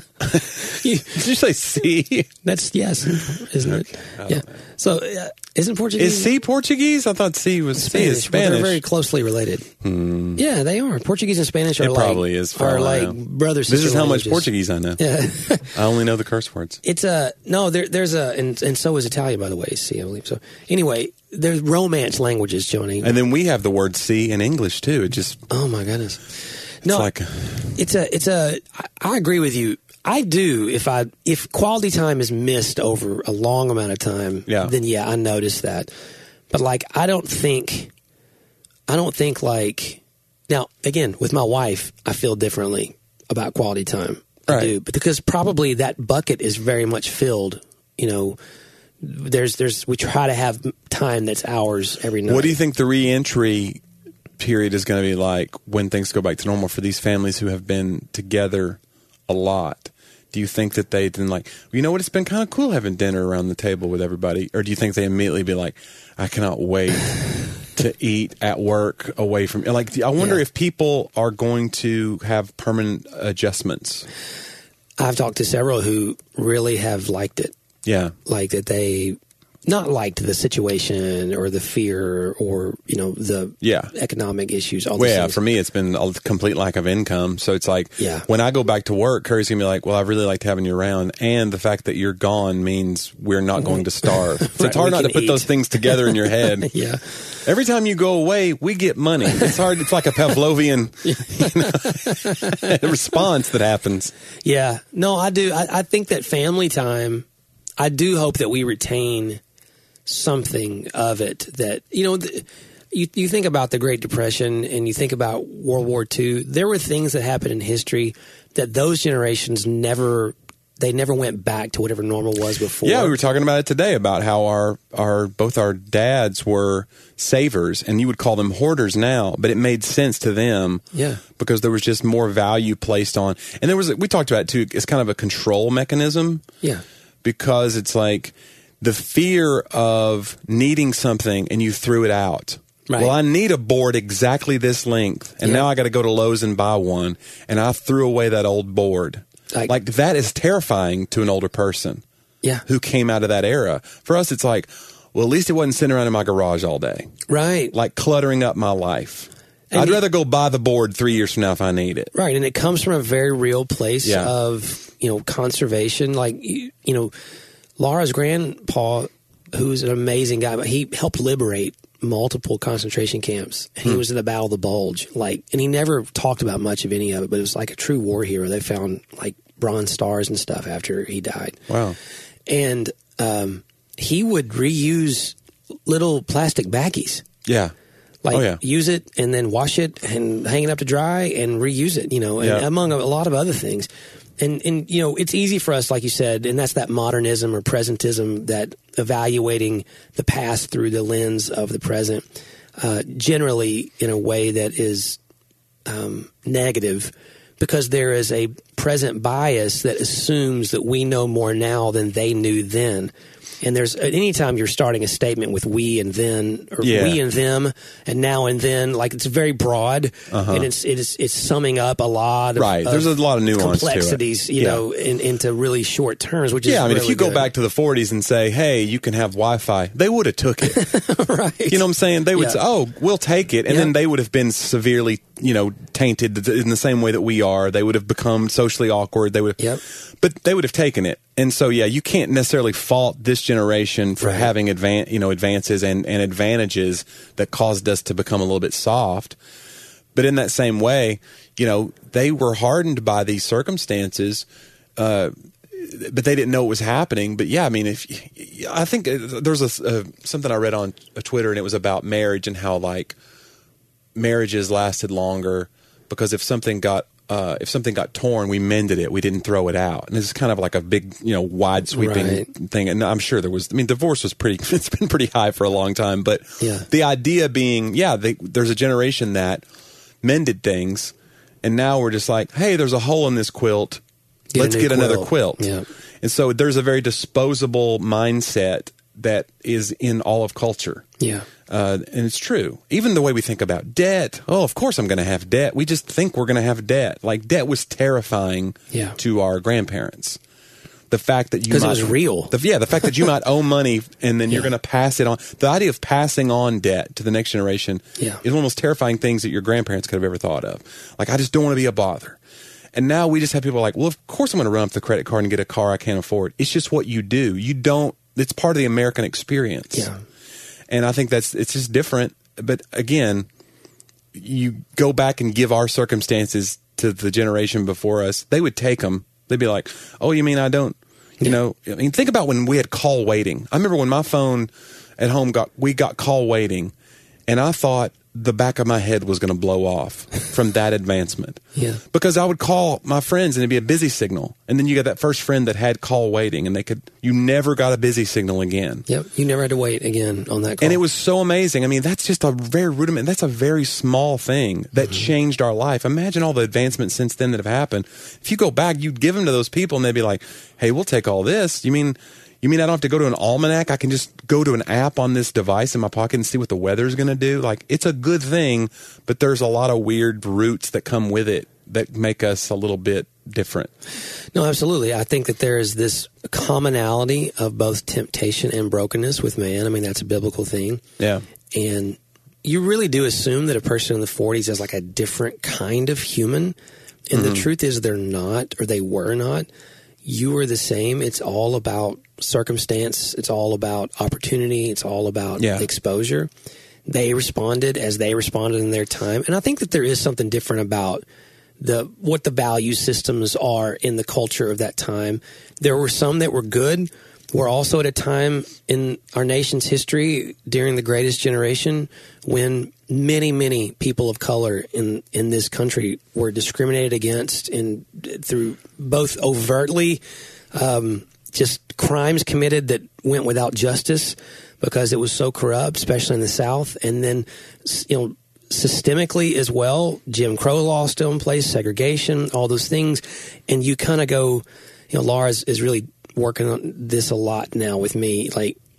S2: Did you say C?
S1: That's yes, isn't it? Yeah. So, uh, isn't Portuguese?
S2: Is C Portuguese? I thought C was
S1: Spanish.
S2: C is Spanish.
S1: Well, they're very closely related.
S2: Hmm.
S1: Yeah, they are. Portuguese and Spanish are
S2: it
S1: like
S2: probably is.
S1: are like brother sister.
S2: This is how
S1: languages.
S2: much Portuguese I know.
S1: Yeah.
S2: I only know the curse words.
S1: It's a no. There, there's a and, and so is Italian, by the way. C, I believe so. Anyway, there's Romance languages, Johnny,
S2: and then we have the word C in English too. It just
S1: oh my goodness.
S2: It's
S1: no,
S2: like a,
S1: it's a it's a. I, I agree with you. I do. If I if quality time is missed over a long amount of time,
S2: yeah.
S1: then yeah, I notice that. But like, I don't think, I don't think like, now again with my wife, I feel differently about quality time.
S2: Right.
S1: I do, but because probably that bucket is very much filled. You know, there's there's we try to have time that's ours every night.
S2: What do you think the reentry period is going to be like when things go back to normal for these families who have been together a lot? Do you think that they then like, you know what, it's been kind of cool having dinner around the table with everybody? Or do you think they immediately be like, I cannot wait to eat at work away from, like, I wonder yeah. if people are going to have permanent adjustments.
S1: I've talked to several who really have liked it.
S2: Yeah.
S1: Like that they not liked the situation or the fear or, you know, the
S2: yeah.
S1: economic issues. All
S2: well, yeah,
S1: things.
S2: for me, it's been a complete lack of income. So it's like,
S1: yeah.
S2: when I go back to work, Curry's going to be like, well, I really liked having you around. And the fact that you're gone means we're not going to starve. So
S1: right,
S2: it's hard not to put
S1: eat.
S2: those things together in your head.
S1: yeah.
S2: Every time you go away, we get money. It's hard. It's like a Pavlovian you know, response that happens.
S1: Yeah. No, I do. I, I think that family time, I do hope that we retain something of it that, you know, the, you, you think about the Great Depression and you think about World War Two, there were things that happened in history that those generations never, they never went back to whatever normal was before.
S2: Yeah, we were talking about it today about how our, our both our dads were savers and you would call them hoarders now, but it made sense to them.
S1: Yeah.
S2: Because there was just more value placed on, and there was, we talked about it too, it's kind of a control mechanism.
S1: Yeah.
S2: Because it's like, the fear of needing something and you threw it out.
S1: Right.
S2: Well, I need a board exactly this length, and
S1: yeah.
S2: now I got to go to Lowe's and buy one, and I threw away that old board. Like, like that is terrifying to an older person
S1: yeah.
S2: who came out of that era. For us, it's like, well, at least it wasn't sitting around in my garage all day.
S1: Right.
S2: Like cluttering up my life. And I'd it, rather go buy the board three years from now if I need it.
S1: Right, and it comes from a very real place
S2: yeah.
S1: of, you know, conservation. Like, you, you know, Laura's grandpa, who's an amazing guy, but he helped liberate multiple concentration camps. And he hmm. was in the Battle of the Bulge. Like, and he never talked about much of any of it, but it was like a true war hero. They found, like, bronze stars and stuff after he died.
S2: Wow.
S1: And um, he would reuse little plastic baggies.
S2: Yeah.
S1: Like,
S2: oh, yeah.
S1: use it and then wash it and hang it up to dry and reuse it, you know, and
S2: yeah.
S1: among a lot of other things. And, and, you know, it's easy for us, like you said, and that's that modernism or presentism, that evaluating the past through the lens of the present, uh, generally in a way that is um, negative, because there is a present bias that assumes that we know more now than they knew then. And there's anytime you're starting a statement with we and then, or
S2: yeah.
S1: we and them, and now and then, like, it's very broad,
S2: uh-huh.
S1: and it's it's it's summing up a lot of
S2: right.
S1: Of
S2: There's a lot of nuance
S1: complexities,
S2: to it.
S1: you
S2: yeah.
S1: know, in, into really short terms. Which is
S2: yeah, I mean,
S1: really
S2: if you go
S1: good.
S2: back to the forties and say, "Hey, you can have Wi-Fi," they would have took it.
S1: Right.
S2: You know what I'm saying? They would
S1: yeah.
S2: say, "Oh, we'll take it," and
S1: yeah.
S2: then they would have been severely, you know, tainted in the same way that we are. They would have become socially awkward. They would,
S1: yep.
S2: but they would have taken it. And so, yeah, you can't necessarily fault this generation for
S1: right.
S2: having advan- you know, advances and, and advantages that caused us to become a little bit soft. But in that same way, you know, they were hardened by these circumstances, uh, but they didn't know it was happening. But yeah, I mean, if I think there's a, uh, something I read on Twitter, and it was about marriage and how, like, marriages lasted longer because if something got Uh, if something got torn, we mended it. We didn't throw it out. And this is kind of like a big, you know, wide sweeping
S1: right.
S2: thing. And I'm sure there was, I mean, divorce was pretty, it's been pretty high for a long time. But
S1: yeah.
S2: the idea being, yeah, they, there's a generation that mended things. And now we're just like, hey, there's a hole in this quilt.
S1: Get
S2: Let's get
S1: quilt.
S2: another quilt.
S1: Yeah.
S2: And so there's a very disposable mindset that is in all of culture.
S1: Yeah.
S2: Uh, and it's true. Even the way we think about debt. Oh, of course I'm going to have debt. We just think we're going to have debt. Like, debt was terrifying
S1: yeah.
S2: to our grandparents. The fact that you
S1: because
S2: might,
S1: it was real.
S2: The, yeah, the fact that you might owe money and then yeah. you're going to pass it on. The idea of passing on debt to the next generation
S1: yeah.
S2: is one of the most terrifying things that your grandparents could have ever thought of. Like, I just don't want to be a bother. And now we just have people like, well, of course I'm going to run up the credit card and get a car I can't afford. It's just what you do. You don't. It's part of the American experience.
S1: Yeah.
S2: And I think that's, it's just different. But again, you go back and give our circumstances to the generation before us, they would take them. They'd be like, oh, you mean I don't, you
S1: yeah.
S2: know, I mean, think about when we had call waiting. I remember when my phone at home got, we got call waiting, and I thought the back of my head was going to blow off from that advancement.
S1: Yeah.
S2: Because I would call my friends and it'd be a busy signal. And then you got that first friend that had call waiting, and they could, you never got a busy signal again.
S1: Yep. You never had to wait again on that call.
S2: And it was so amazing. I mean, that's just a very rudiment. That's a very small thing that mm-hmm. changed our life. Imagine all the advancements since then that have happened. If you go back, you'd give them to those people and they'd be like, hey, we'll take all this. You mean, You mean I don't have to go to an almanac? I can just go to an app on this device in my pocket and see what the weather's going to do? Like, it's a good thing, but there's a lot of weird roots that come with it that make us a little bit different.
S1: No, absolutely. I think that there is this commonality of both temptation and brokenness with man. I mean, that's a biblical thing.
S2: Yeah.
S1: And you really do assume that a person in the forties is like a different kind of human. And mm-hmm. the truth is they're not, or they were not. You are the same. It's all about circumstance. It's all about opportunity. It's all about
S2: yeah.
S1: exposure. They responded as they responded in their time. And I think that there is something different about the what the value systems are in the culture of that time. There were some that were good. We're also at a time in our nation's history during the greatest generation when many, many people of color in, in this country were discriminated against in through both overtly um, just crimes committed that went without justice because it was so corrupt, especially in the South, and then, you know, systemically as well. Jim Crow law still in place, segregation, all those things, and you kind of go, you know, Laura is, is really working on this a lot now with me. Like,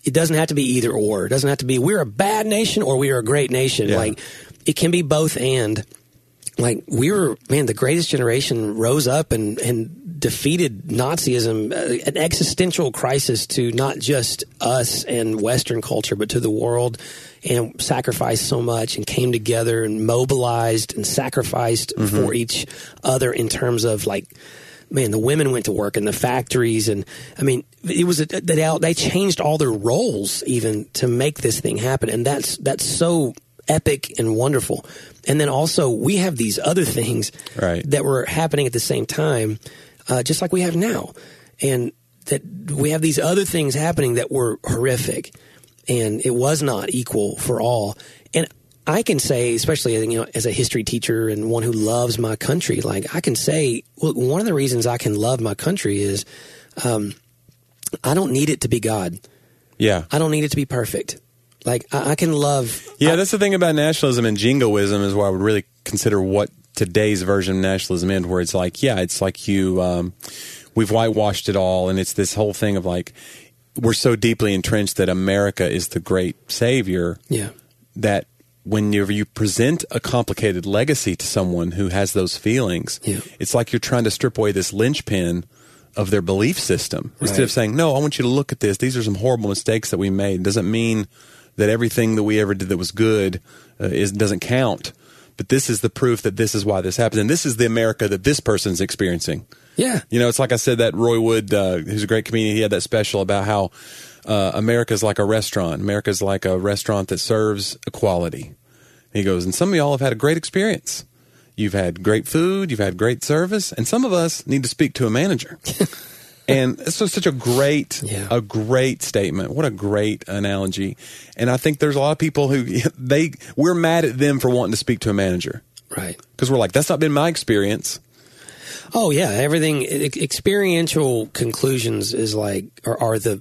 S1: it doesn't have to be either or. It doesn't have to be we're a bad nation or we are a great nation. Yeah. Like it can be both and. Like we were, man, the greatest generation rose up and, and defeated Nazism, uh, an existential crisis to not just us and Western culture, but to the world, and sacrificed so much and came together and mobilized and sacrificed mm-hmm. for each other in terms of like, man, the women went to work in the factories. And I mean, it was, a, they, they changed all their roles even to make this thing happen. And that's, that's so epic and wonderful. And then also we have these other things
S2: right.
S1: that were happening at the same time, uh, just like we have now. And that we have these other things happening that were horrific, and it was not equal for all. And I can say, especially, you know, as a history teacher and one who loves my country, like I can say, well, one of the reasons I can love my country is um, I don't need it to be God.
S2: Yeah.
S1: I don't need it to be perfect. Like, I, I can love...
S2: Yeah,
S1: I,
S2: that's the thing about nationalism and jingoism is where I would really consider what today's version of nationalism is, where it's like, yeah, it's like you... Um, we've whitewashed it all, and it's this whole thing of like, we're so deeply entrenched that America is the great savior
S1: yeah.
S2: that whenever you present a complicated legacy to someone who has those feelings,
S1: yeah.
S2: it's like you're trying to strip away this linchpin of their belief system. Right. Instead of saying, no, I want you to look at this. These are some horrible mistakes that we made. It doesn't mean that everything that we ever did that was good uh, is doesn't count. But this is the proof that this is why this happened. And this is the America that this person's experiencing.
S1: Yeah.
S2: You know, it's like I said, that Roy Wood, uh, who's a great comedian, he had that special about how uh, America's like a restaurant. America's like a restaurant that serves equality. He goes, and some of y'all have had a great experience. You've had great food, you've had great service, and some of us need to speak to a manager. And it's just such a great,
S1: yeah.
S2: a great statement. What a great analogy. And I think there's a lot of people who, they we're mad at them for wanting to speak to a manager.
S1: Right.
S2: Because we're like, that's not been my experience.
S1: Oh, yeah. Everything, experiential conclusions is like, are, are the,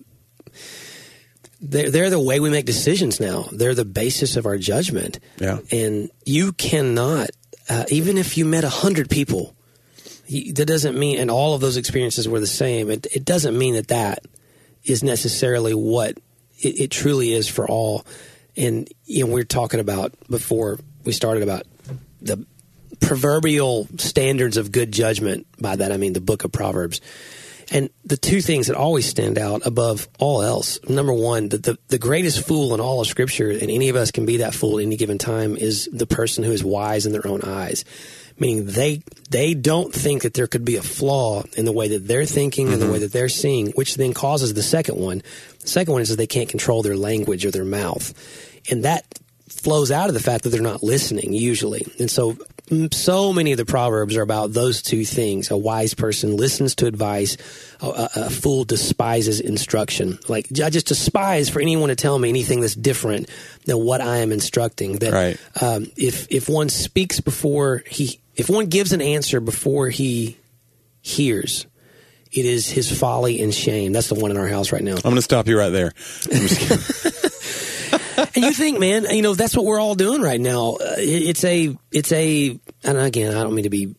S1: they're, they're the way we make decisions now. They're the basis of our judgment.
S2: Yeah.
S1: And you cannot, uh, even if you met a hundred people, you, that doesn't mean, and all of those experiences were the same, it, it doesn't mean that that is necessarily what it, it truly is for all. And, you know, we were talking about before we started about the proverbial standards of good judgment. By that, I mean the book of Proverbs. And the two things that always stand out above all else, number one, the, the, the greatest fool in all of Scripture, and any of us can be that fool at any given time, is the person who is wise in their own eyes. Meaning they they don't think that there could be a flaw in the way that they're thinking mm-hmm. and the way that they're seeing, which then causes the second one. The second one is that they can't control their language or their mouth. And that flows out of the fact that they're not listening usually. And so so many of the Proverbs are about those two things. A wise person listens to advice. A, a, a fool despises instruction. Like, I just despise for anyone to tell me anything that's different than what I am instructing. That
S2: right.
S1: um, if if one speaks before he, if one gives an answer before he hears, it is his folly and shame. That's the one in our house right now.
S2: I'm going to stop you right there. I'm just kidding.
S1: And you think, man, you know, that's what we're all doing right now. Uh, it, it's a, it's a, and again, I don't mean to be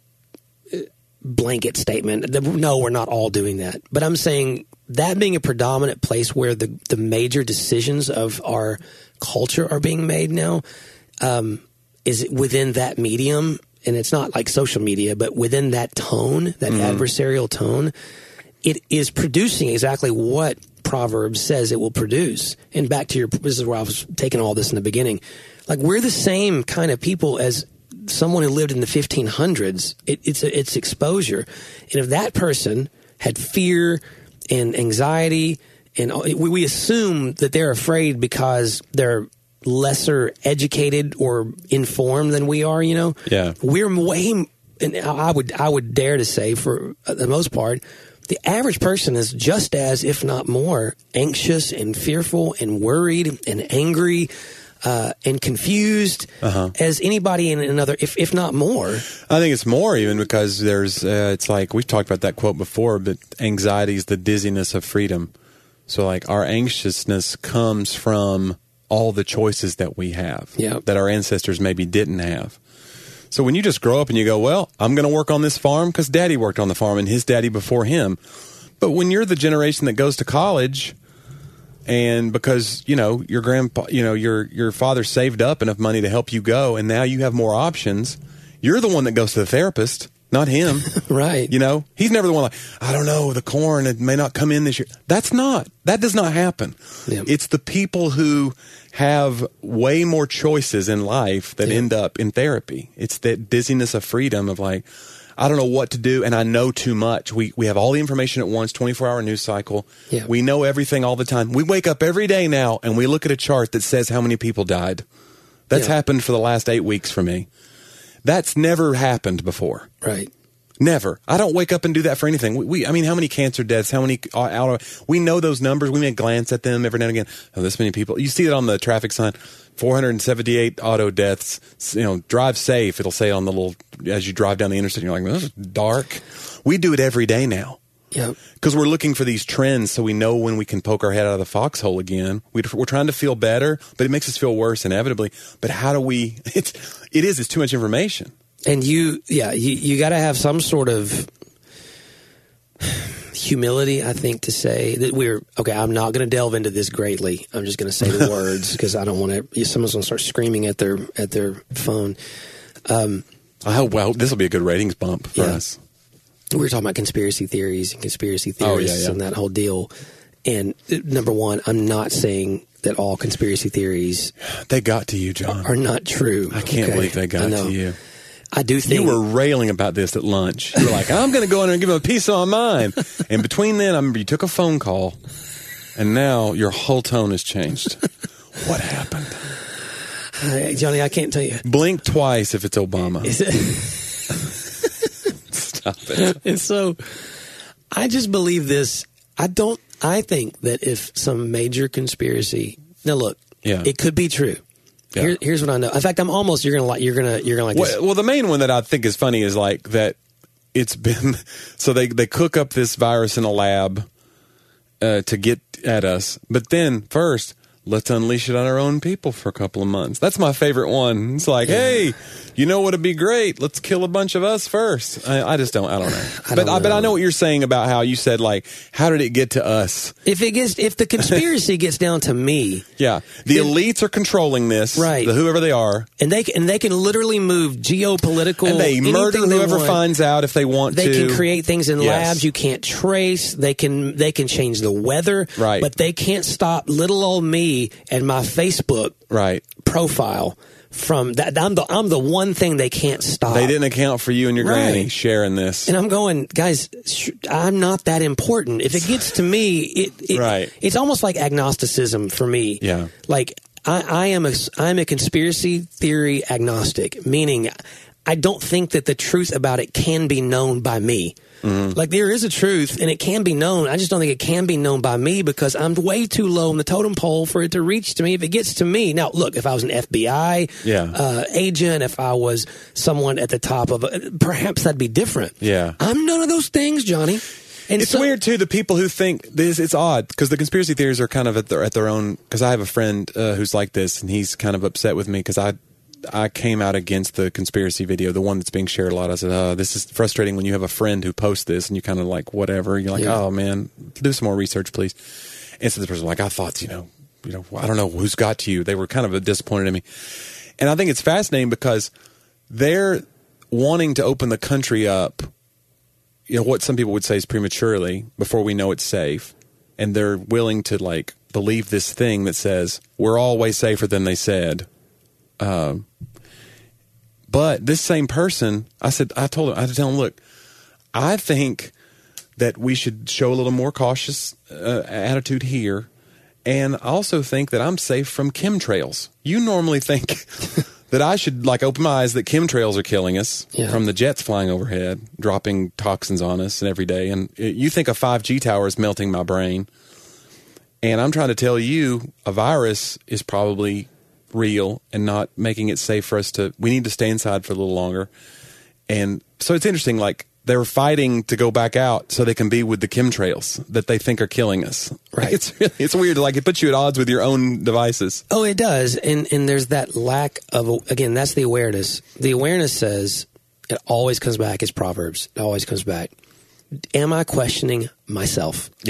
S1: blanket statement. No, we're not all doing that. But I'm saying that being a predominant place where the, the major decisions of our culture are being made now um, is within that medium. And it's not like social media, but within that tone, that mm-hmm. adversarial tone, it is producing exactly what Proverbs says it will produce. And back to your, this is where I was taking all this in the beginning. Like, we're the same kind of people as someone who lived in the fifteen hundreds. It, it's a, it's exposure. And if that person had fear and anxiety, and we, we assume that they're afraid because they're lesser educated or informed than we are, you know?
S2: Yeah.
S1: We're way, and I would, I would dare to say for the most part, the average person is just as, if not more, anxious and fearful and worried and angry uh, and confused uh-huh. as anybody in another, if if not more.
S2: I think it's more even because there's, uh, it's like, we've talked about that quote before, but anxiety is the dizziness of freedom. So like our anxiousness comes from all the choices that we have
S1: yep.
S2: that our ancestors maybe didn't have. So when you just grow up and you go, well, I'm going to work on this farm because Daddy worked on the farm and his daddy before him. But when you're the generation that goes to college And because, you know, your grandpa, you know, your your father saved up enough money to help you go, and now you have more options. You're the one that goes to the therapist, not him.
S1: Right.
S2: You know, he's never the one like, I don't know, the corn, it may not come in this year. That's not, that does not happen. Yeah. It's the people who have way more choices in life that yeah. end up in therapy. It's that dizziness of freedom of like, I don't know what to do, and I know too much. We we have all the information at once, twenty-four hour news cycle. Yeah. We know everything all the time. We wake up every day now, and we look at a chart that says how many people died. That's yeah. happened for the last eight weeks for me. That's never happened before.
S1: Right.
S2: Never. I don't wake up and do that for anything. We, we I mean, how many cancer deaths, how many out of, we know those numbers. We may glance at them every now and again. Oh, this many people. You see it on the traffic sign, four hundred seventy-eight auto deaths. You know, drive safe. It'll say on the little, as you drive down the interstate, you're like, this is dark. We do it every day now.
S1: Yeah.
S2: Because we're looking for these trends so we know when we can poke our head out of the foxhole again. We, we're trying to feel better, but it makes us feel worse inevitably. But how do we, it's, it is, it's too much information.
S1: And you, yeah, you, you got to have some sort of humility, I think, to say that we're, okay, I'm not going to delve into this greatly. I'm just going to say the words because I don't want to, someone's going to start screaming at their, at their phone. Um,
S2: I hope, well, this will be a good ratings bump for yeah. us.
S1: We were talking about conspiracy theories and conspiracy theorists oh, yeah, yeah. and that whole deal. And number one, I'm not saying that all conspiracy theories
S2: they got to you, John,
S1: are not true.
S2: I can't
S1: okay?
S2: believe they got to you.
S1: I do think
S2: you were railing about this at lunch. You were like, I'm going to go in there and give him a piece of my mind. And between then, I remember you took a phone call, and now your whole tone has changed. What happened?
S1: Uh, Johnny, I can't tell you.
S2: Blink twice if it's Obama.
S1: Is it?
S2: Stop it.
S1: And so, I just believe this. I don't. I think that if some major conspiracy, now look, yeah. it could be true. Yeah. Here, here's what I know. In fact, I'm almost you're gonna like you're gonna you're gonna like.
S2: Well, well, the main one that I think is funny is like that. It's been so they they cook up this virus in a lab uh, to get at us, but then first let's unleash it on our own people for a couple of months. That's my favorite one. It's like, yeah. hey, you know what'd be great? Let's kill a bunch of us first. I, I just don't. I don't know. I but don't I, but I know what you're saying about how you said like, how did it get to us?
S1: If it gets, if the conspiracy gets down to me,
S2: yeah, the then, elites are controlling this,
S1: right?
S2: The, whoever they are,
S1: and they and they can literally move geopolitical.
S2: And they murder whoever
S1: they
S2: finds out if they want
S1: they
S2: to.
S1: They can create things in
S2: yes.
S1: labs you can't trace. They can they can change the weather,
S2: right?
S1: But they can't stop little old me and my Facebook
S2: right
S1: profile. From that, I'm the I'm the one thing they can't stop.
S2: They didn't account for you and your right. granny sharing this,
S1: and I'm going, guys. Sh- I'm not that important. If it gets to me, it, it
S2: right.
S1: it's almost like agnosticism for me.
S2: Yeah,
S1: like I, I am a I'm a conspiracy theory agnostic, meaning I don't think that the truth about it can be known by me. Mm-hmm. Like there is a truth and it can be known. I just don't think it can be known by me because I'm way too low on the totem pole for it to reach to me. If it gets to me, now look, if I was an F B I
S2: yeah.
S1: uh, agent, if I was someone at the top of it, perhaps that'd be different.
S2: Yeah,
S1: I'm none of those things, Johnny. And
S2: it's
S1: so,
S2: weird too. The people who think this, it's odd because the conspiracy theories are kind of at their at their own. Because I have a friend uh, who's like this, and he's kind of upset with me because I. I came out against the conspiracy video, the one that's being shared a lot. I said, oh, this is frustrating when you have a friend who posts this and you kind of like, whatever. You're like, yeah. oh, man, do some more research, please. And so the person was like, I thought, you know, you know, I don't know who's got to you. They were kind of disappointed in me. And I think it's fascinating because they're wanting to open the country up, you know, what some people would say is prematurely before we know it's safe. And they're willing to, like, believe this thing that says we're all way safer than they said. Um, but this same person, I said, I told him, I had to tell him, look, I think that we should show a little more cautious uh, attitude here. And I also think that I'm safe from chemtrails. You normally think that I should like open my eyes that chemtrails are killing us yeah. from the jets flying overhead, dropping toxins on us and every day. And it, you think a five G tower is melting my brain. And I'm trying to tell you a virus is probably real and not making it safe for us to, we need to stay inside for a little longer. And so it's interesting, like they're fighting to go back out so they can be with the chemtrails that they think are killing us.
S1: Right.
S2: It's really, it's weird. Like it puts you at odds with your own devices.
S1: Oh, it does. And, and there's that lack of, again, that's the awareness. The awareness says it always comes back as Proverbs. It always comes back. Am I questioning myself?
S2: Yeah.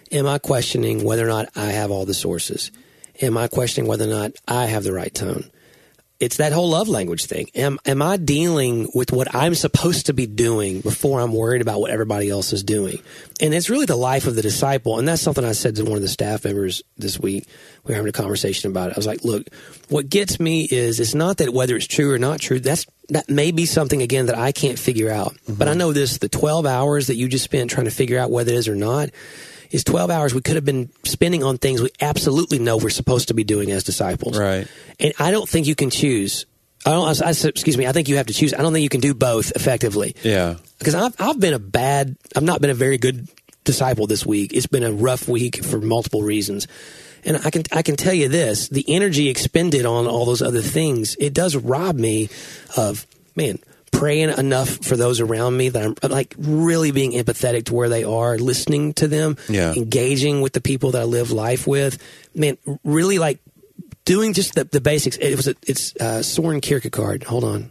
S1: Am I questioning whether or not I have all the sources? Am I questioning whether or not I have the right tone? It's that whole love language thing. Am am I dealing with what I'm supposed to be doing before I'm worried about what everybody else is doing? And it's really the life of the disciple. And that's something I said to one of the staff members this week. We were having a conversation about it. I was like, look, what gets me is it's not that whether it's true or not true. That's that may be something, again, that I can't figure out. Mm-hmm. But I know this, the twelve hours that you just spent trying to figure out whether it is or not, is twelve hours we could have been spending on things we absolutely know we're supposed to be doing as disciples.
S2: Right.
S1: And I don't think you can choose. I don't, I, excuse me, I think you have to choose. I don't think you can do both effectively.
S2: Yeah.
S1: Because I've, I've been a bad, I've not been a very good disciple this week. It's been a rough week for multiple reasons. And I can I can tell you this, the energy expended on all those other things, it does rob me of, man, praying enough for those around me that I'm like really being empathetic to where they are, listening to them,
S2: yeah.
S1: engaging with the people that I live life with. Man, really like doing just the, the basics. It was a, it's uh, Soren Kierkegaard. Hold on.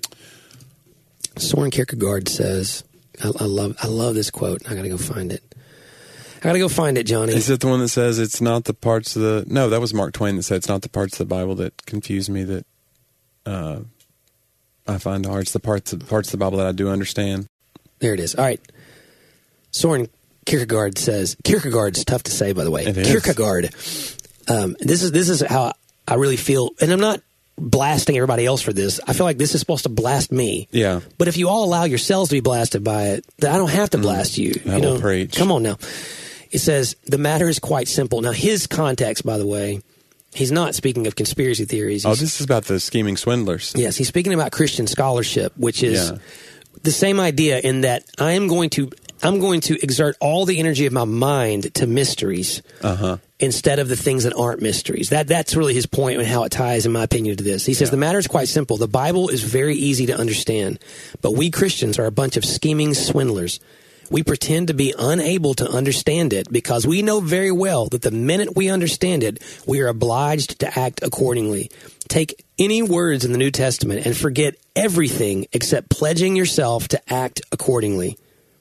S1: Soren Kierkegaard says, I, I love I love this quote. I got to go find it. I got to go find it, Johnny.
S2: Is it the one that says it's not the parts of the... No, that was Mark Twain that said it's not the parts of the Bible that confuse me that uh, I find hard. It's the parts of, parts of the Bible that I do understand.
S1: There it is. All right. Soren Kierkegaard says... Kierkegaard's tough to say, by the way.
S2: It is.
S1: Kierkegaard. Um, this is this is how I really feel. And I'm not blasting everybody else for this. I feel like this is supposed to blast me.
S2: Yeah.
S1: But if you all allow yourselves to be blasted by it, then I don't have to blast you.
S2: I
S1: you know?
S2: will preach.
S1: Come on now. It says, the matter is quite simple. Now, his context, by the way, he's not speaking of conspiracy theories. He's,
S2: oh, this is about the scheming swindlers.
S1: Yes, he's speaking about Christian scholarship, which is
S2: yeah.
S1: the same idea in that I am going to I'm going to exert all the energy of my mind to mysteries
S2: uh-huh.
S1: instead of the things that aren't mysteries. That That's really his point and how it ties, in my opinion, to this. He says, yeah. the matter is quite simple. The Bible is very easy to understand, but we Christians are a bunch of scheming swindlers. We pretend to be unable to understand it because we know very well that the minute we understand it, we are obliged to act accordingly. Take any words in the New Testament and forget everything except pledging yourself to act accordingly.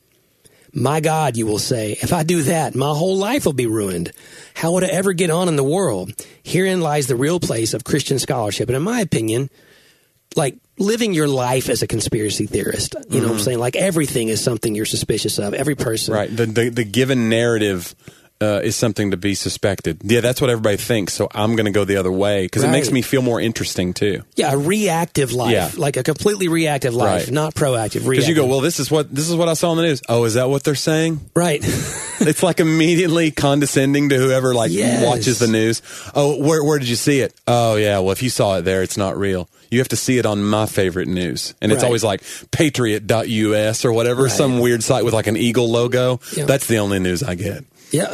S1: My God, you will say, if I do that, my whole life will be ruined. How would I ever get on in the world? Herein lies the real place of Christian scholarship. And in my opinion, like living your life as a conspiracy theorist, you mm-hmm. know what I'm saying? Like everything is something you're suspicious of, every person.
S2: Right. The the, the given narrative uh, is something to be suspected. Yeah, that's what everybody thinks, so I'm going to go the other way because right. it makes me feel more interesting too.
S1: Yeah, a reactive life, yeah. like a completely reactive life, right. not proactive.
S2: Because you go, well, this is what this is what I saw in the news. Oh, is that what they're saying?
S1: Right.
S2: It's like immediately condescending to whoever like
S1: yes.
S2: watches the news. Oh, where where did you see it? Oh, yeah, well, if you saw it there, it's not real. You have to see it on my favorite news. And it's right. always like patriot dot U S or whatever, right. some weird site with like an eagle logo. Yeah. That's the only news I get.
S1: Yeah.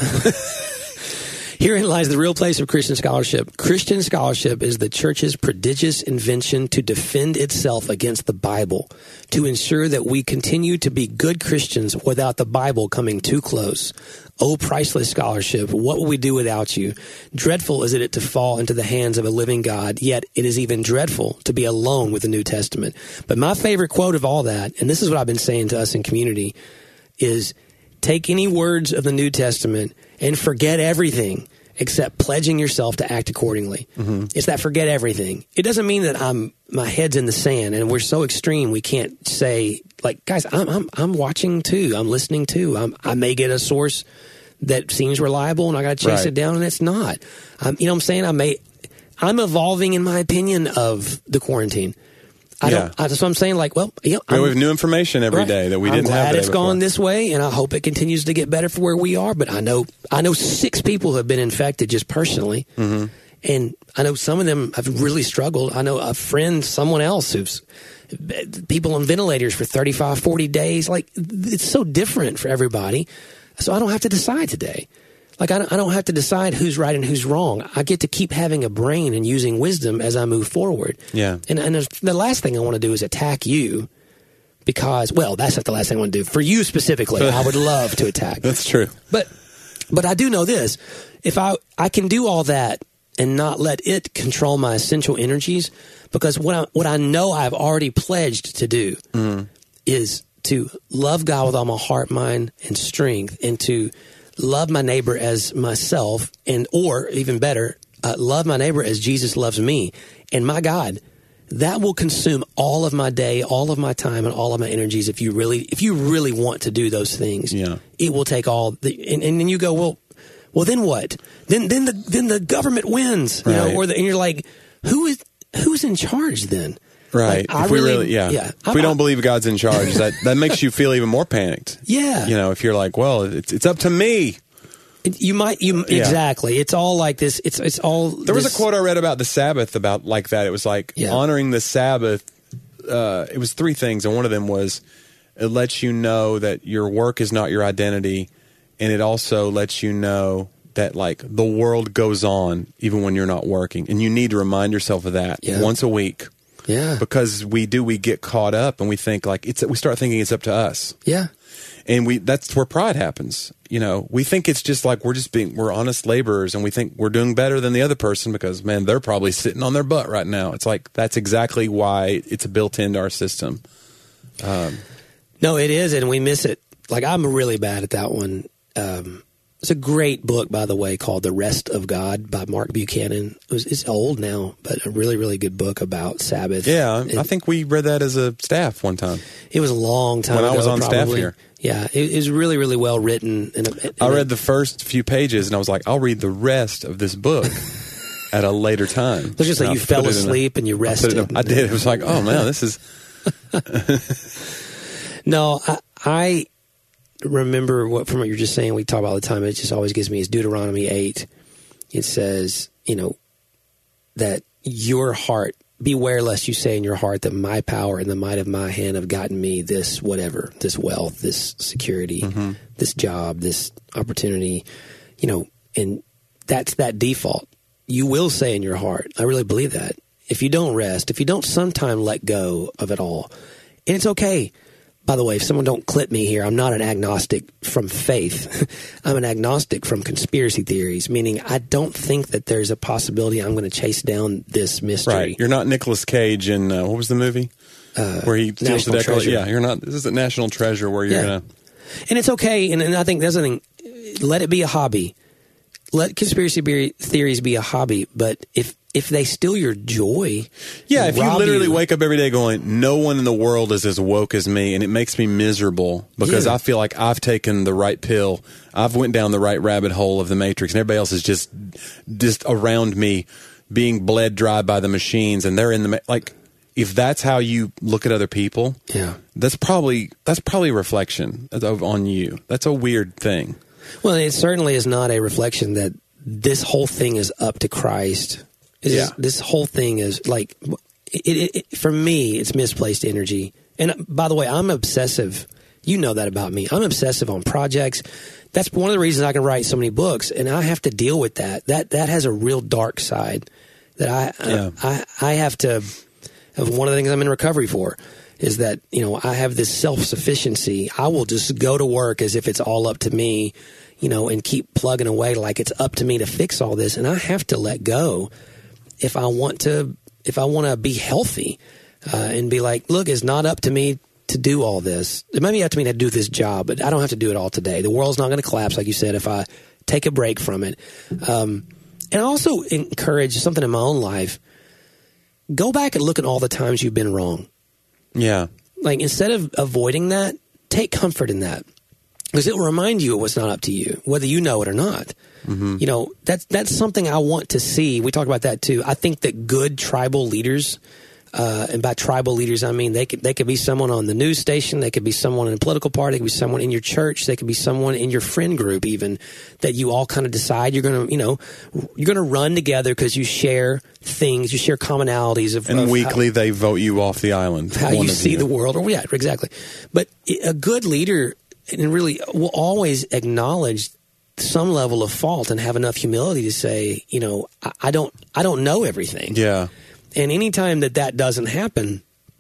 S1: Herein lies the real place of Christian scholarship. Christian scholarship is the church's prodigious invention to defend itself against the Bible, to ensure that we continue to be good Christians without the Bible coming too close. Oh, priceless scholarship, what will we do without you? Dreadful is it to fall into the hands of a living God, yet it is even dreadful to be alone with the New Testament. But my favorite quote of all that, and this is what I've been saying to us in community, is take any words of the New Testament and forget everything except pledging yourself to act accordingly. Mm-hmm. It's that forget everything. It doesn't mean that I'm my head's in the sand and we're so extreme we can't say, like, guys, I'm I'm, I'm watching too. I'm listening too. I'm, I may get a source that seems reliable and I got to chase
S2: right.
S1: it down and it's not. Um, you know what I'm saying? I may, I'm evolving in my opinion of the quarantine. I
S2: yeah.
S1: don't, I, that's what I'm saying. Like, well, you know,
S2: I mean, we have new information every
S1: right.
S2: day that we
S1: I'm
S2: didn't have.
S1: I'm glad it's
S2: before.
S1: gone this way, and I hope it continues to get better for where we are. But I know, I know six people who have been infected just personally,
S2: mm-hmm.
S1: and I know some of them have really struggled. I know a friend, someone else who's people on ventilators for thirty-five, forty days. Like, it's so different for everybody. So I don't have to decide today. Like, I don't, I don't have to decide who's right and who's wrong. I get to keep having a brain and using wisdom as I move forward.
S2: Yeah.
S1: And, and the last thing I want to do is attack you because, well, that's not the last thing I want to do. For you specifically, I would love to attack.
S2: That's true.
S1: But but I do know this. If I, I can do all that and not let it control my essential energies, because what I, what I know I've already pledged to do mm. is to love God with all my heart, mind, and strength, and to love my neighbor as myself, and or even better, uh, love my neighbor as Jesus loves me. And my God, that will consume all of my day, all of my time, and all of my energies. If you really, if you really want to do those things,
S2: yeah.
S1: it will take all the. And, and then you go, well, well, then what? Then, then the then the government wins, you
S2: right.
S1: know, or the, and you're like, who is who's in charge then?
S2: Right.
S1: Like,
S2: if we
S1: really,
S2: really, yeah.
S1: yeah.
S2: If we don't believe God's in charge, that that makes you feel even more panicked.
S1: Yeah.
S2: You know, if you're like, well, it's it's up to me.
S1: You might, you yeah. exactly. It's all like this. It's it's all.
S2: There
S1: this,
S2: was a quote I read about the Sabbath about like that. It was like
S1: yeah.
S2: honoring the Sabbath. Uh, it was three things, and one of them was it lets you know that your work is not your identity, and it also lets you know that like the world goes on even when you're not working, and you need to remind yourself of that
S1: yeah.
S2: once a week.
S1: Yeah,
S2: because we do we get caught up, and we think like it's we start thinking it's up to us.
S1: Yeah.
S2: And we that's where pride happens. You know, we think it's just like we're just being we're honest laborers, and we think we're doing better than the other person because man, they're probably sitting on their butt right now. It's like that's exactly why it's built into our system. Um,
S1: no, it is, and we miss it. Like I'm really bad at that one. Um, it's a great book, by the way, called "The Rest of God" by Mark Buchanan. It was, it's old now, but a really, really good book about Sabbath.
S2: Yeah,
S1: it,
S2: I think we read that as a staff one time.
S1: It was a long time
S2: when
S1: ago,
S2: I was on
S1: probably.
S2: staff here.
S1: Yeah, it, it was really, really well written. And, and
S2: I read the first few pages, and I was like, I'll read the rest of this book at a later time.
S1: It's just like you fell asleep a, and you rested.
S2: I, I did. It was like, oh, man, this is...
S1: No, I, I remember what from what you're just saying, we talk about all the time, it just always gives me is Deuteronomy eight. It says, you know, that your heart... Beware lest you say in your heart that my power and the might of my hand have gotten me this whatever, this wealth, this security, mm-hmm. this job, this opportunity, you know, and that's that default. You will say in your heart, I really believe that. If you don't rest, if you don't sometime let go of it all, and it's okay. By the way, if someone don't clip me here, I'm not an agnostic from faith. I'm an agnostic from conspiracy theories, meaning I don't think that there's a possibility I'm going to chase down this mystery.
S2: Right. You're not Nicolas Cage in, uh, what was the movie?
S1: Uh,
S2: where he steals the Declaration. Yeah, you're not, this is a National Treasure where you're yeah. going to...
S1: And it's okay, and, and I think that's the thing. Let it be a hobby. Let conspiracy theories be a hobby, but if if they steal your joy,
S2: yeah, if you literally
S1: you,
S2: wake up every day going, no one in the world is as woke as me, and it makes me miserable because yeah. I feel like I've taken the right pill, I've went down the right rabbit hole of the Matrix, and everybody else is just just around me being bled dry by the machines, and they're in the like. If that's how you look at other people,
S1: yeah,
S2: that's probably that's probably a reflection of on you. That's a weird thing.
S1: Well, it certainly is not a reflection that this whole thing is up to Christ. It's
S2: yeah.
S1: Just, this whole thing is like, it, it, it, for me, it's misplaced energy. And by the way, I'm obsessive. You know that about me. I'm obsessive on projects. That's one of the reasons I can write so many books, and I have to deal with that. That that has a real dark side that I
S2: yeah.
S1: I, I have to. One of the things I'm in recovery for is that, you know, I have this self-sufficiency. I will just go to work as if it's all up to me, you know, and keep plugging away like it's up to me to fix all this. And I have to let go if I want to, if I want to be healthy uh, and be like, look, it's not up to me to do all this. It might be up to me to do this job, but I don't have to do it all today. The world's not going to collapse, like you said, if I take a break from it. Um, and I also encourage something in my own life. Go back and look at all the times you've been wrong.
S2: Yeah.
S1: Like, instead of avoiding that, take comfort in that. Because it will remind you of what's not up to you, whether you know it or not. Mm-hmm. You know, that's, that's something I want to see. We talk about that, too. I think that good tribal leaders, uh, and by tribal leaders, I mean they could, they could be someone on the news station, they could be someone in a political party, they could be someone in your church, they could be someone in your friend group even, that you all kind of decide you're going to, you know, you're going to run together because you share things, you share commonalities of...
S2: And
S1: of
S2: weekly
S1: how,
S2: they vote you off the island.
S1: How you see you. the world, or yeah, exactly. But a good leader and really will always acknowledge some level of fault and have enough humility to say, you know, I, I don't, I don't know everything.
S2: Yeah.
S1: And anytime that that doesn't happen,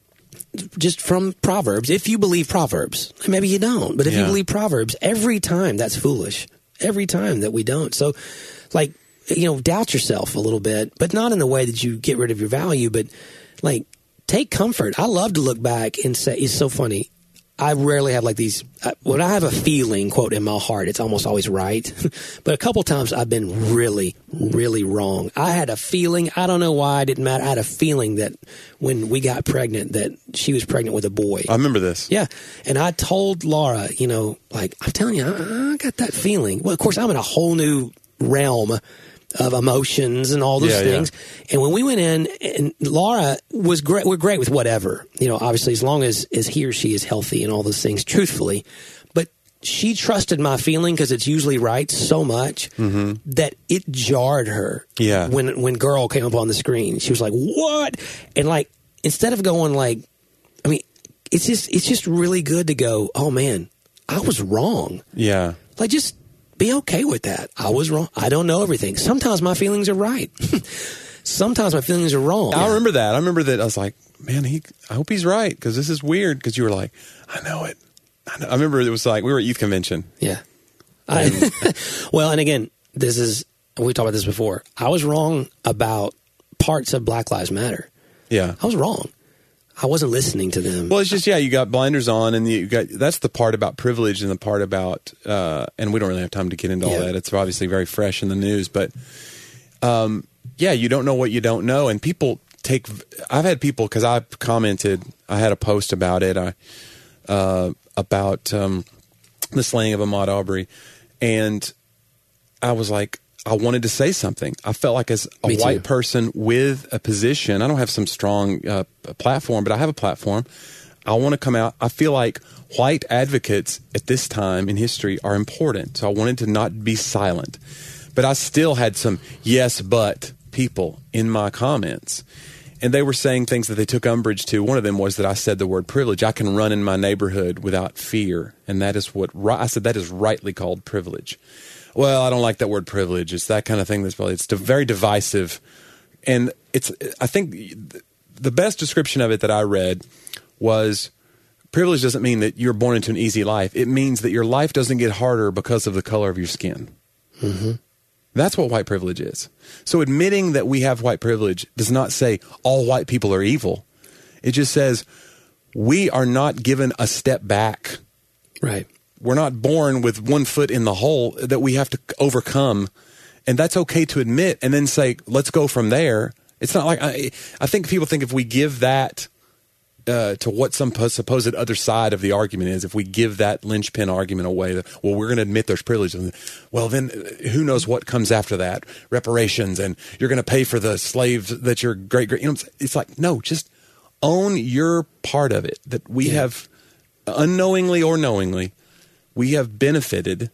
S1: just from Proverbs, if you believe Proverbs, maybe you don't, but if yeah. you believe Proverbs, every time that's foolish. Every time that we don't. So, like, you know, doubt yourself a little bit, but not in the way that you get rid of your value, but like, take comfort. I love to look back and say, it's so funny. I rarely have like these, uh, when I have a feeling, quote, in my heart, it's almost always right. But a couple times I've been really, really wrong. I had a feeling, I don't know why, it didn't matter. I had a feeling that when we got pregnant, that she was pregnant with a boy.
S2: I remember this.
S1: Yeah. And I told Laura, you know, like, I'm telling you, I, I got that feeling. Well, of course, I'm in a whole new realm of emotions and all those yeah, things. Yeah. And when we went in, and Laura was great, we're great with whatever, you know, obviously as long as, as he or she is healthy and all those things, truthfully. But she trusted my feeling because it's usually right so much mm-hmm. that it jarred her.
S2: Yeah.
S1: When, when girl came up on the screen, she was like, what? And like, instead of going like, I mean, it's just, it's just really good to go, oh man, I was wrong.
S2: Yeah.
S1: Like just, be okay with that. I was wrong. I don't know everything. Sometimes my feelings are right. Sometimes my feelings are wrong.
S2: I remember that. I remember that. I was like, man, he. I hope he's right because this is weird. Because you were like, I know it. I, know. I remember it was like we were at youth convention.
S1: Yeah. I, well, and again, this is we talked about this before. I was wrong about parts of Black Lives Matter.
S2: Yeah,
S1: I was wrong. I wasn't listening to them.
S2: Well, it's just, yeah, you got blinders on, and you got that's the part about privilege and the part about, uh, and we don't really have time to get into all yeah. that. It's obviously very fresh in the news, but um, yeah, you don't know what you don't know, and people take. I've had people because I commented. I had a post about it. I uh, about um, the slaying of Ahmaud Arbery, and I was like, I wanted to say something. I felt like as a white person with a position, I don't have some strong uh, platform, but I have a platform. I want to come out. I feel like white advocates at this time in history are important. So I wanted to not be silent. But I still had some yes, but people in my comments. And they were saying things that they took umbrage to. One of them was that I said the word privilege. I can run in my neighborhood without fear. And that is what, I said that is rightly called privilege. Well, I don't like that word privilege. It's that kind of thing that's probably, it's very divisive. And it's, I think the best description of it that I read was privilege doesn't mean that you're born into an easy life. It means that your life doesn't get harder because of the color of your skin. Mm-hmm. That's what white privilege is. So admitting that we have white privilege does not say all white people are evil. It just says we are not given a step back.
S1: Right.
S2: We're not born with one foot in the hole that we have to overcome. And that's okay to admit and then say, let's go from there. It's not like, I, I think people think if we give that uh, to what some supposed other side of the argument is, if we give that linchpin argument away, that, well, we're going to admit there's privilege. Well, then who knows what comes after that? Reparations, and you're going to pay for the slaves that your great, great, you know, it's like, no, just own your part of it, that we yeah. have unknowingly or knowingly, we have benefited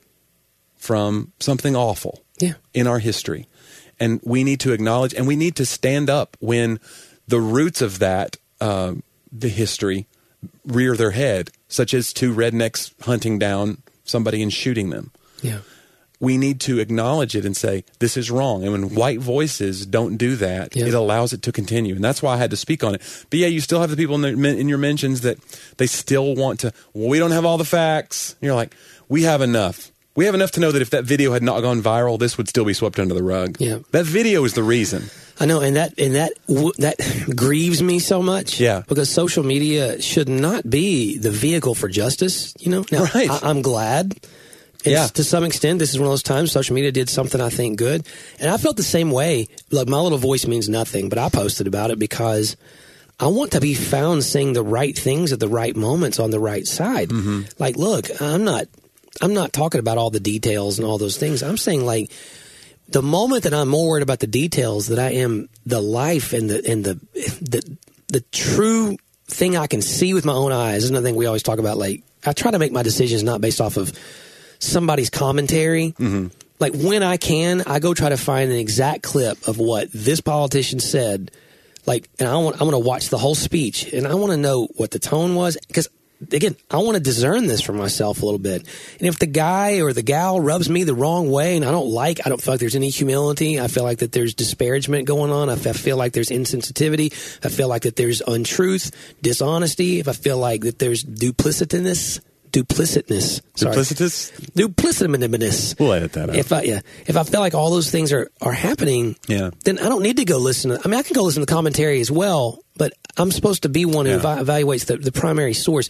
S2: from something awful
S1: yeah.
S2: in our history. And we need to acknowledge, and we need to stand up when the roots of that, uh, the history, rear their head, such as two rednecks hunting down somebody and shooting them.
S1: Yeah.
S2: We need to acknowledge it and say, this is wrong. And when white voices don't do that, yeah. it allows it to continue. And that's why I had to speak on it. But yeah, you still have the people in, the, in your mentions that they still want to, well, we don't have all the facts. And you're like, we have enough. We have enough to know that if that video had not gone viral, this would still be swept under the rug.
S1: Yeah.
S2: That video is the reason.
S1: I know, and that and that that grieves me so much.
S2: Yeah.
S1: Because social media should not be the vehicle for justice, you know? Now,
S2: right.
S1: I, I'm glad. It's,
S2: yeah.
S1: To some extent, this is one of those times social media did something I think good. And I felt the same way. Look, my little voice means nothing, but I posted about it because I want to be found saying the right things at the right moments on the right side. Mm-hmm. Like, look, I'm not I'm not talking about all the details and all those things. I'm saying, like, the moment that I'm more worried about the details that I am the life and the and the the, the true thing I can see with my own eyes. This is another thing we always talk about. Like, I try to make my decisions not based off of somebody's commentary. Mm-hmm. Like, when I can, I go try to find an exact clip of what this politician said. Like, and I want, I'm going to watch the whole speech, and I want to know what the tone was. Because, again, I want to discern this for myself a little bit. And if the guy or the gal rubs me the wrong way, and I don't like, I don't feel like there's any humility. I feel like that there's disparagement going on. I feel like there's insensitivity. I feel like that there's untruth, dishonesty. If I feel like that there's duplicitousness. Duplicitness. Sorry.
S2: Duplicitous?
S1: Duplicitous.
S2: We'll edit that out.
S1: If I, yeah, if I feel like all those things are, are happening,
S2: yeah.
S1: then I don't need to go listen to, I mean, I can go listen to the commentary as well, but I'm supposed to be one who yeah. ev- evaluates the, the primary source.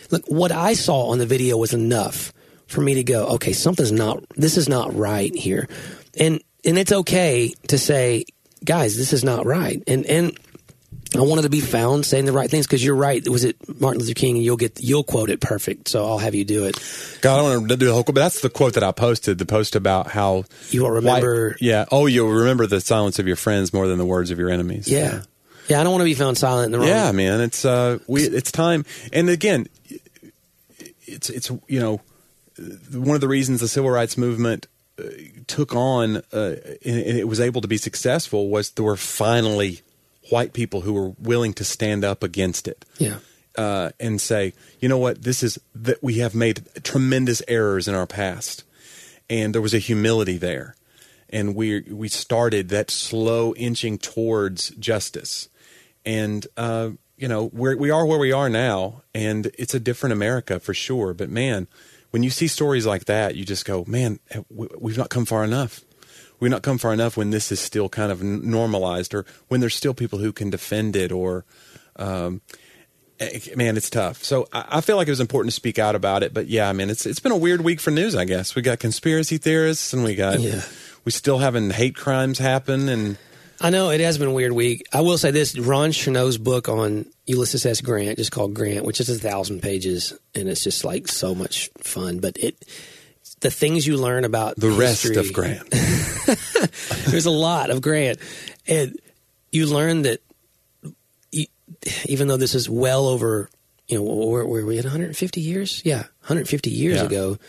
S1: look, what I saw on the video was enough for me to go, okay, something's not, this is not right here. And, and it's okay to say, guys, this is not right. And, and I wanted to be found saying the right things because you're right. Was it Martin Luther King? And you'll get, you'll quote it perfect. So I'll have you do it.
S2: God, I don't want to do the whole quote, but that's the quote that I posted, the post about how
S1: you will remember.
S2: White, yeah. Oh, you'll remember the silence of your friends more than the words of your enemies.
S1: Yeah. Yeah. yeah I don't want to be found silent in the wrong.
S2: Yeah, man. It's, uh, we, it's time. And again, it's, it's, you know, one of the reasons the civil rights movement uh, took on, uh, and, and it was able to be successful was there were finally white people who were willing to stand up against it.
S1: Yeah.
S2: Uh, and say, you know what, this is that we have made tremendous errors in our past. And there was a humility there. And we we started that slow inching towards justice. And, uh, you know, we're, we are where we are now. And it's a different America for sure. But, man, when you see stories like that, you just go, man, we've not come far enough. We've not come far enough when this is still kind of normalized or when there's still people who can defend it or, um, man, it's tough. So I feel like it was important to speak out about it. But, yeah, I mean, it's it's been a weird week for news, I guess. We got conspiracy theorists and we got yeah. we still having hate crimes happen. And
S1: I know it has been a weird week. I will say this, Ron Chernow's book on Ulysses S. Grant, just called Grant, which is a thousand pages, and it's just like so much fun. But it... the things you learn about
S2: the
S1: history,
S2: rest of Grant.
S1: There's a lot of Grant. And you learn that you, even though this is well over, you know, where were we at one hundred fifty years? Yeah, one hundred fifty years yeah. ago.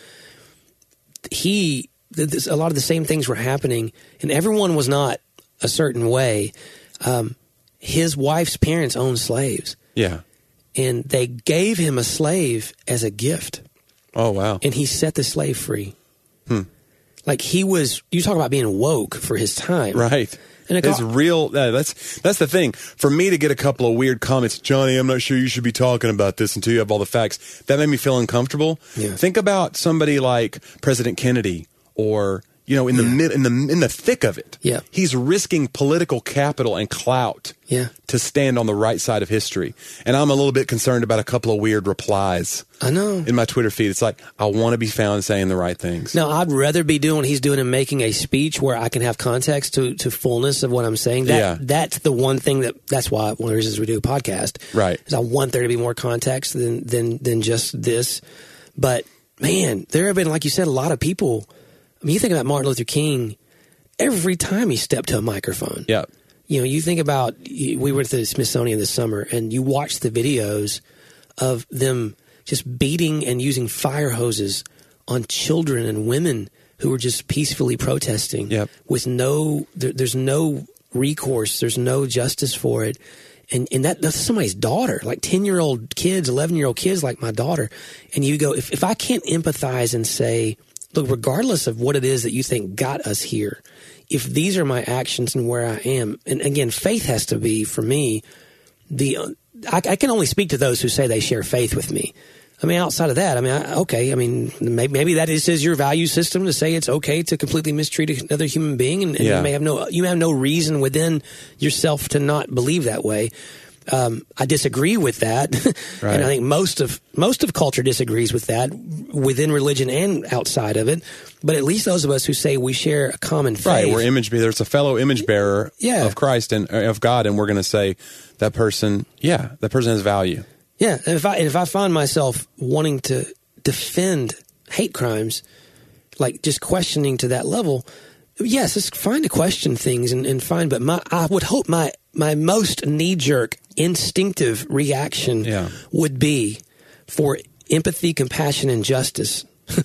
S1: He, this, a lot of the same things were happening, and everyone was not a certain way. Um, his wife's parents owned slaves.
S2: Yeah.
S1: And they gave him a slave as a gift.
S2: Oh, wow.
S1: And he set the slave free.
S2: Hmm.
S1: Like he was, you talk about being woke for his time.
S2: Right. And it it's real. Uh, that's that's the thing. For me to get a couple of weird comments, Johnny, I'm not sure you should be talking about this until you have all the facts. That made me feel uncomfortable.
S1: Yeah.
S2: Think about somebody like President Kennedy or, you know, in the yeah. mid, in the in the thick of it.
S1: Yeah.
S2: He's risking political capital and clout
S1: yeah.
S2: to stand on the right side of history. And I'm a little bit concerned about a couple of weird replies.
S1: I know.
S2: In my Twitter feed, it's like, I want to be found saying the right things.
S1: No, I'd rather be doing what he's doing and making a speech where I can have context to, to fullness of what I'm saying. That,
S2: yeah.
S1: That's the one thing that, that's why one of the reasons we do a podcast.
S2: Right.
S1: Is I want there to be more context than, than, than just this. But, man, there have been, like you said, a lot of people. I mean, you think about Martin Luther King, every time he stepped to a microphone.
S2: Yeah.
S1: You know, you think about, we were at the Smithsonian this summer, and you watch the videos of them just beating and using fire hoses on children and women who were just peacefully protesting
S2: yep.
S1: with no, there, there's no recourse, there's no justice for it. And and that that's somebody's daughter, like ten-year-old kids, eleven-year-old kids like my daughter. And you go, if, if I can't empathize and say, look, regardless of what it is that you think got us here, if these are my actions and where I am, and again, faith has to be, for me, the I, I can only speak to those who say they share faith with me. I mean, outside of that, I mean, I, okay, I mean, maybe, maybe that is, is your value system to say it's okay to completely mistreat another human being, and, and
S2: yeah.
S1: you may have no you have no reason within yourself to not believe that way. Um, I disagree with that,
S2: right.
S1: and I think most of most of culture disagrees with that within religion and outside of it. But at least those of us who say we share a common faith,
S2: right? We're image bearers. There's a fellow image bearer
S1: yeah.
S2: of Christ and of God, and we're going to say that person, yeah, that person has value.
S1: Yeah, and if I and if I find myself wanting to defend hate crimes, like just questioning to that level, yes, it's fine to question things and, and fine. But my I would hope my my most knee jerk instinctive reaction
S2: yeah.
S1: would be for empathy, compassion, and justice,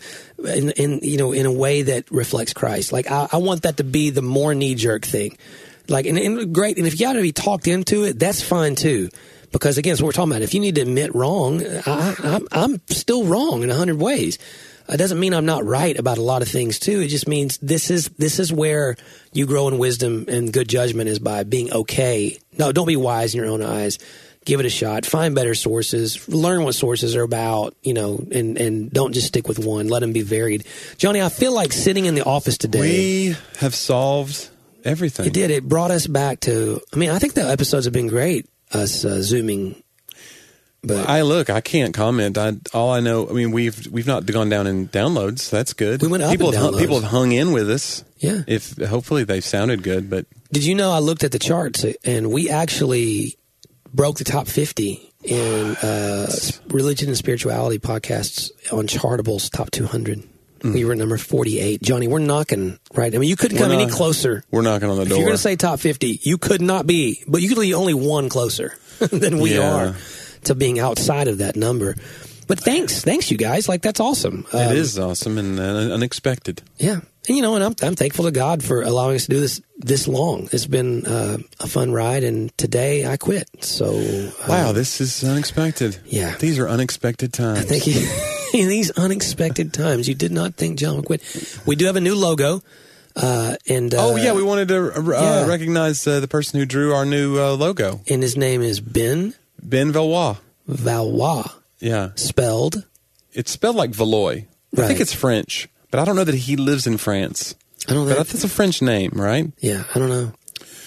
S1: in, in you know in a way that reflects Christ. Like I, I want that to be the more knee jerk thing. Like and, and great, and if you got to be talked into it, that's fine too. Because again, that's what we're talking about. If you need to admit wrong, I, I'm, I'm still wrong in a hundred ways. It doesn't mean I'm not right about a lot of things too. It just means this is this is where you grow in wisdom and good judgment, is by being okay. No, don't be wise in your own eyes. Give it a shot. Find better sources. Learn what sources are about, you know, and, and don't just stick with one. Let them be varied. Johnny, I feel like sitting in the office today.
S2: We have solved everything.
S1: It did. It brought us back to, I mean, I think the episodes have been great. Us uh, zooming But
S2: I look, I can't comment. I all I know. I mean, we've we've not gone down in downloads. That's good.
S1: We went up
S2: people
S1: in
S2: have,
S1: downloads.
S2: People have hung in with us.
S1: Yeah.
S2: If hopefully they sounded good, but
S1: did you know I looked at the charts and we actually broke the top fifty in uh, religion and spirituality podcasts on Chartable's top two hundred. Mm. We were at number forty-eight. Johnny, we're knocking, right? I mean, you couldn't
S2: we're
S1: come
S2: not,
S1: any closer.
S2: We're knocking on the
S1: if
S2: door.
S1: If you're going to say top fifty, you could not be, but you could be only one closer than we
S2: yeah.
S1: are to being outside of that number. But thanks, thanks you guys. Like, that's awesome.
S2: Um, it is awesome and uh, unexpected.
S1: Yeah. And, you know, and I'm, I'm thankful to God for allowing us to do this this long. It's been uh, a fun ride, and today I quit. So uh,
S2: wow, this is unexpected.
S1: Yeah.
S2: These are unexpected times.
S1: Thank you. In these unexpected times, you did not think John would quit. We do have a new logo. Uh, and uh,
S2: Oh, yeah, we wanted to uh,
S1: yeah.
S2: recognize uh, the person who drew our new uh, logo.
S1: And his name is Ben.
S2: Ben Valois.
S1: Valois.
S2: Yeah.
S1: Spelled?
S2: It's spelled like Valois. I
S1: Right.
S2: think it's French, but I don't know that he lives in France.
S1: I don't know.
S2: But that's a French name, right?
S1: Yeah, I don't know.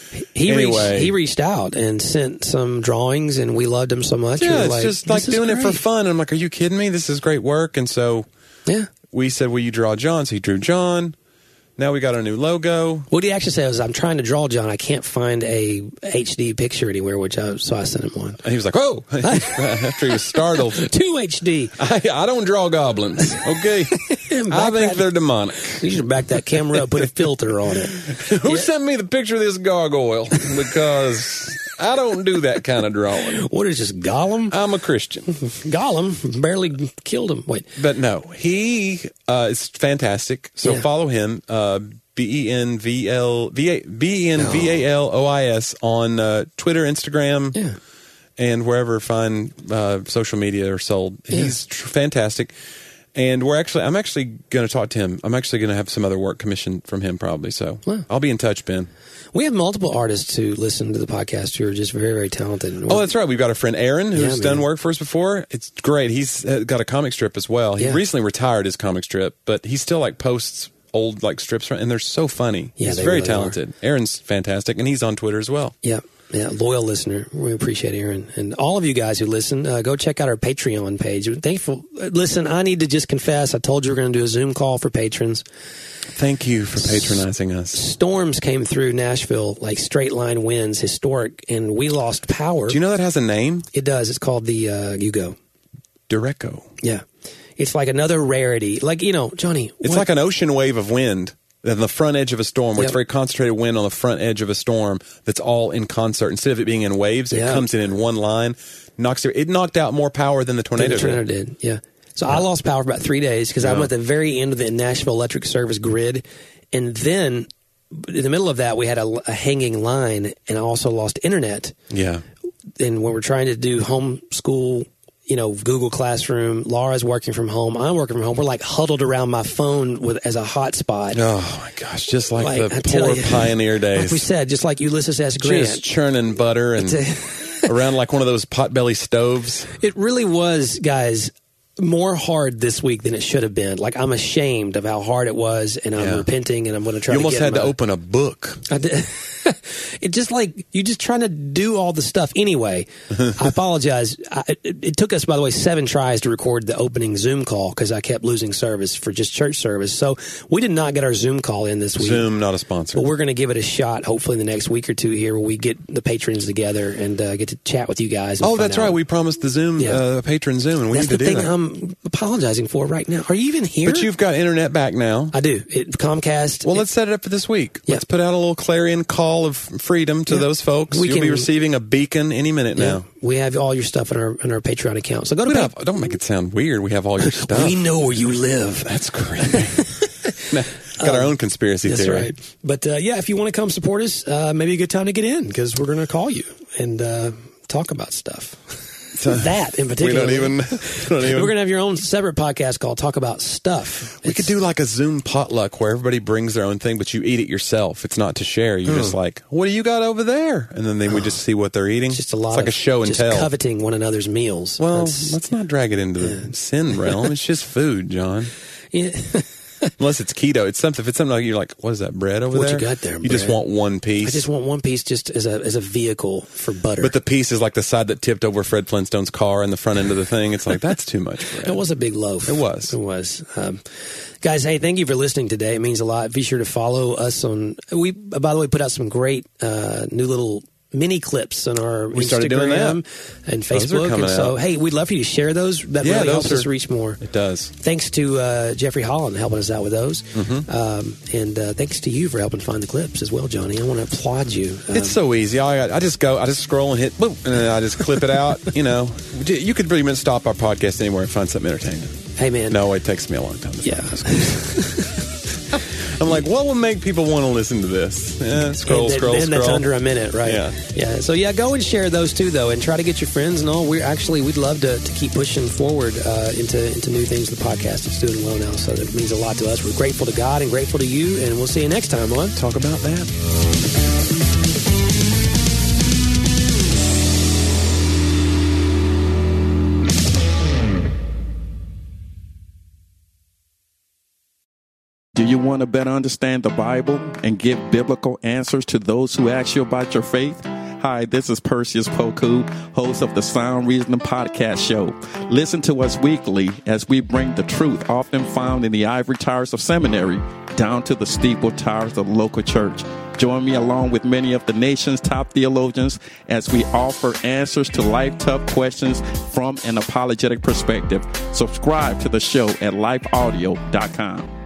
S1: He
S2: anyway.
S1: reached, he reached out and sent some drawings, and we loved him so much.
S2: Yeah,
S1: we
S2: it's
S1: like,
S2: just like doing
S1: great.
S2: it for fun. And I'm like, are you kidding me? This is great work. And so
S1: yeah.
S2: we said, will you draw John? So he drew John. Now we got our new logo.
S1: What he actually said was, I'm trying to draw John. I can't find a H D picture anywhere, which I, so I sent him one.
S2: And he was like, oh, after he was startled.
S1: Two H D.
S2: I, I don't draw goblins, okay? I think
S1: that,
S2: they're demonic.
S1: You should back that camera up, put a filter on it.
S2: Who
S1: yeah.
S2: sent me the picture of this gargoyle? Because I don't do that kind of drawing.
S1: What is this, Gollum?
S2: I'm a Christian.
S1: Gollum barely killed him. Wait.
S2: But no, he uh, is fantastic. So
S1: yeah.
S2: follow him, uh, B E N V L B E N V A L O I S on uh, Twitter, Instagram,
S1: yeah.
S2: and wherever fine uh, social media are sold.
S1: Yeah.
S2: He's tr- fantastic. And we're actually, I'm actually going to talk to him. I'm actually going to have some other work commissioned from him probably. So
S1: wow.
S2: I'll be in touch, Ben.
S1: We have multiple artists who listen to the podcast who are just very, very talented.
S2: Oh, that's right. We've got a friend, Aaron, who's
S1: yeah,
S2: done work for us before. It's great. He's got a comic strip as well. He
S1: yeah.
S2: recently retired his comic strip, but he still like posts old like strips, and they're so funny.
S1: Yeah,
S2: he's very
S1: really
S2: talented.
S1: Are.
S2: Aaron's fantastic, and he's on Twitter as well.
S1: Yeah. Yeah, loyal listener. We appreciate Aaron. And all of you guys who listen, uh, go check out our Patreon page. Thankful. Listen, I need to just confess, I told you we we're going to do a Zoom call for patrons.
S2: Thank you for patronizing us.
S1: Storms came through Nashville, like straight line winds, historic, and we lost power.
S2: Do you know that has a name?
S1: It does. It's called the uh, Yugo.
S2: Dureco.
S1: Yeah. It's like another rarity. Like, you know, Johnny.
S2: It's
S1: what?
S2: like an ocean wave of wind. On the front edge of a storm, where
S1: yep.
S2: it's very concentrated wind on the front edge of a storm that's all in concert. Instead of it being in waves, it
S1: yeah.
S2: comes in in one line. Knocks it, it knocked out more power than the tornado,
S1: the tornado
S2: did.
S1: did. Yeah. So yeah. I lost power for about three days because yeah. I'm at the very end of the Nashville Electric Service grid. And then in the middle of that, we had a, a hanging line, and I also lost internet.
S2: Yeah.
S1: And when we're trying to do homeschool, you know, Google Classroom, Laura's working from home, I'm working from home. We're like huddled around my phone with as a hotspot.
S2: Oh my gosh, just like, like the
S1: I
S2: poor
S1: you,
S2: pioneer days.
S1: Like we said, just like Ulysses S. Grant.
S2: Just churning butter and around like one of those potbelly stoves.
S1: It really was, guys, more hard this week than it should have been. Like, I'm ashamed of how hard it was, and I'm
S2: yeah.
S1: repenting, and I'm going to try
S2: you
S1: to
S2: almost
S1: get
S2: had
S1: my,
S2: to open a book.
S1: I did. It just like, you just trying to do all the stuff. Anyway, I apologize. I, it, it took us, by the way, seven tries to record the opening Zoom call because I kept losing service for just church service. So we did not get our Zoom call in this week.
S2: Zoom, not a sponsor.
S1: But we're going to give it a shot, hopefully, in the next week or two here, where we get the patrons together and uh, get to chat with you guys.
S2: Oh, that's
S1: out.
S2: right. We promised the Zoom, yeah. uh, patron Zoom, and we
S1: that's
S2: need to
S1: do
S2: that.
S1: That's the thing I'm apologizing for right now. Are you even here?
S2: But you've got internet back now.
S1: I do. It, Comcast.
S2: Well,
S1: it,
S2: let's set it up for this week.
S1: Yeah.
S2: Let's put out a little clarion call of freedom to
S1: yeah.
S2: those folks.
S1: We
S2: You'll
S1: can,
S2: be receiving a beacon any minute
S1: yeah,
S2: now.
S1: We have all your stuff in our in our Patreon account. So go to
S2: have, Don't make it sound weird. We have all your stuff.
S1: We know where you live.
S2: That's creepy. Got um, our own conspiracy
S1: that's
S2: theory.
S1: Right. But uh, yeah, if you want to come support us, uh, maybe a good time to get in because we're going to call you and uh, talk about stuff. So that in particular.
S2: We don't even. Don't even.
S1: We're going to have your own separate podcast called Talk About Stuff.
S2: We
S1: it's,
S2: could do like a Zoom potluck where everybody brings their own thing, but you eat it yourself. It's not to share. You're hmm. just like, what do you got over there? And then they, we just see what they're eating.
S1: Just a lot
S2: it's like
S1: of
S2: a show and
S1: just
S2: tell.
S1: Coveting one another's meals.
S2: Well,
S1: That's,
S2: let's not drag it into the yeah. sin realm. It's just food, John.
S1: Yeah.
S2: Unless it's keto. It's something, if it's something like you're like, what is that, bread over
S1: what
S2: there?
S1: What you got there,
S2: You
S1: bread?
S2: just want one piece.
S1: I just want one piece just as a as a vehicle for butter.
S2: But the piece is like the side that tipped over Fred Flintstone's car in the front end of the thing. It's like, that's too much bread.
S1: It was a big loaf.
S2: It was.
S1: It was. Um, guys, hey, thank you for listening today. It means a lot. Be sure to follow us on, we, by the way, put out some great uh, new little mini clips on our
S2: we started doing that.
S1: Instagram and Facebook. And so,
S2: out.
S1: hey, we'd love for you to share those. That
S2: yeah,
S1: really
S2: those
S1: helps
S2: are,
S1: us reach more.
S2: It does.
S1: Thanks to uh, Jeffrey Holland helping us out with those.
S2: Mm-hmm.
S1: Um, and uh, thanks to you for helping find the clips as well, Johnny. I want to applaud you. Um,
S2: it's so easy. I, I just go, I just scroll and hit, boop, and then I just clip it out. You know, you could pretty much stop our podcast anywhere and find something entertaining.
S1: Hey, man.
S2: No, it takes me a long time to
S1: yeah.
S2: I'm like, what will make people want to listen to this? Yeah, scroll,
S1: and,
S2: scroll,
S1: and
S2: scroll.
S1: that's under a minute, right?
S2: Yeah.
S1: Yeah. So, yeah, go and share those, too, though, and try to get your friends and all. We're actually, we'd love to, to keep pushing forward uh, into, into new things. The podcast is doing well now, so that means a lot to us. We're grateful to God and grateful to you, and we'll see you next time on
S2: Talk About That.
S3: Do you want to better understand the Bible and give biblical answers to those who ask you about your faith? Hi, this is Perseus Poku, host of the Sound Reasoning Podcast Show. Listen to us weekly as we bring the truth often found in the ivory towers of seminary down to the steeple towers of the local church. Join me along with many of the nation's top theologians as we offer answers to life-tough questions from an apologetic perspective. Subscribe to the show at life audio dot com.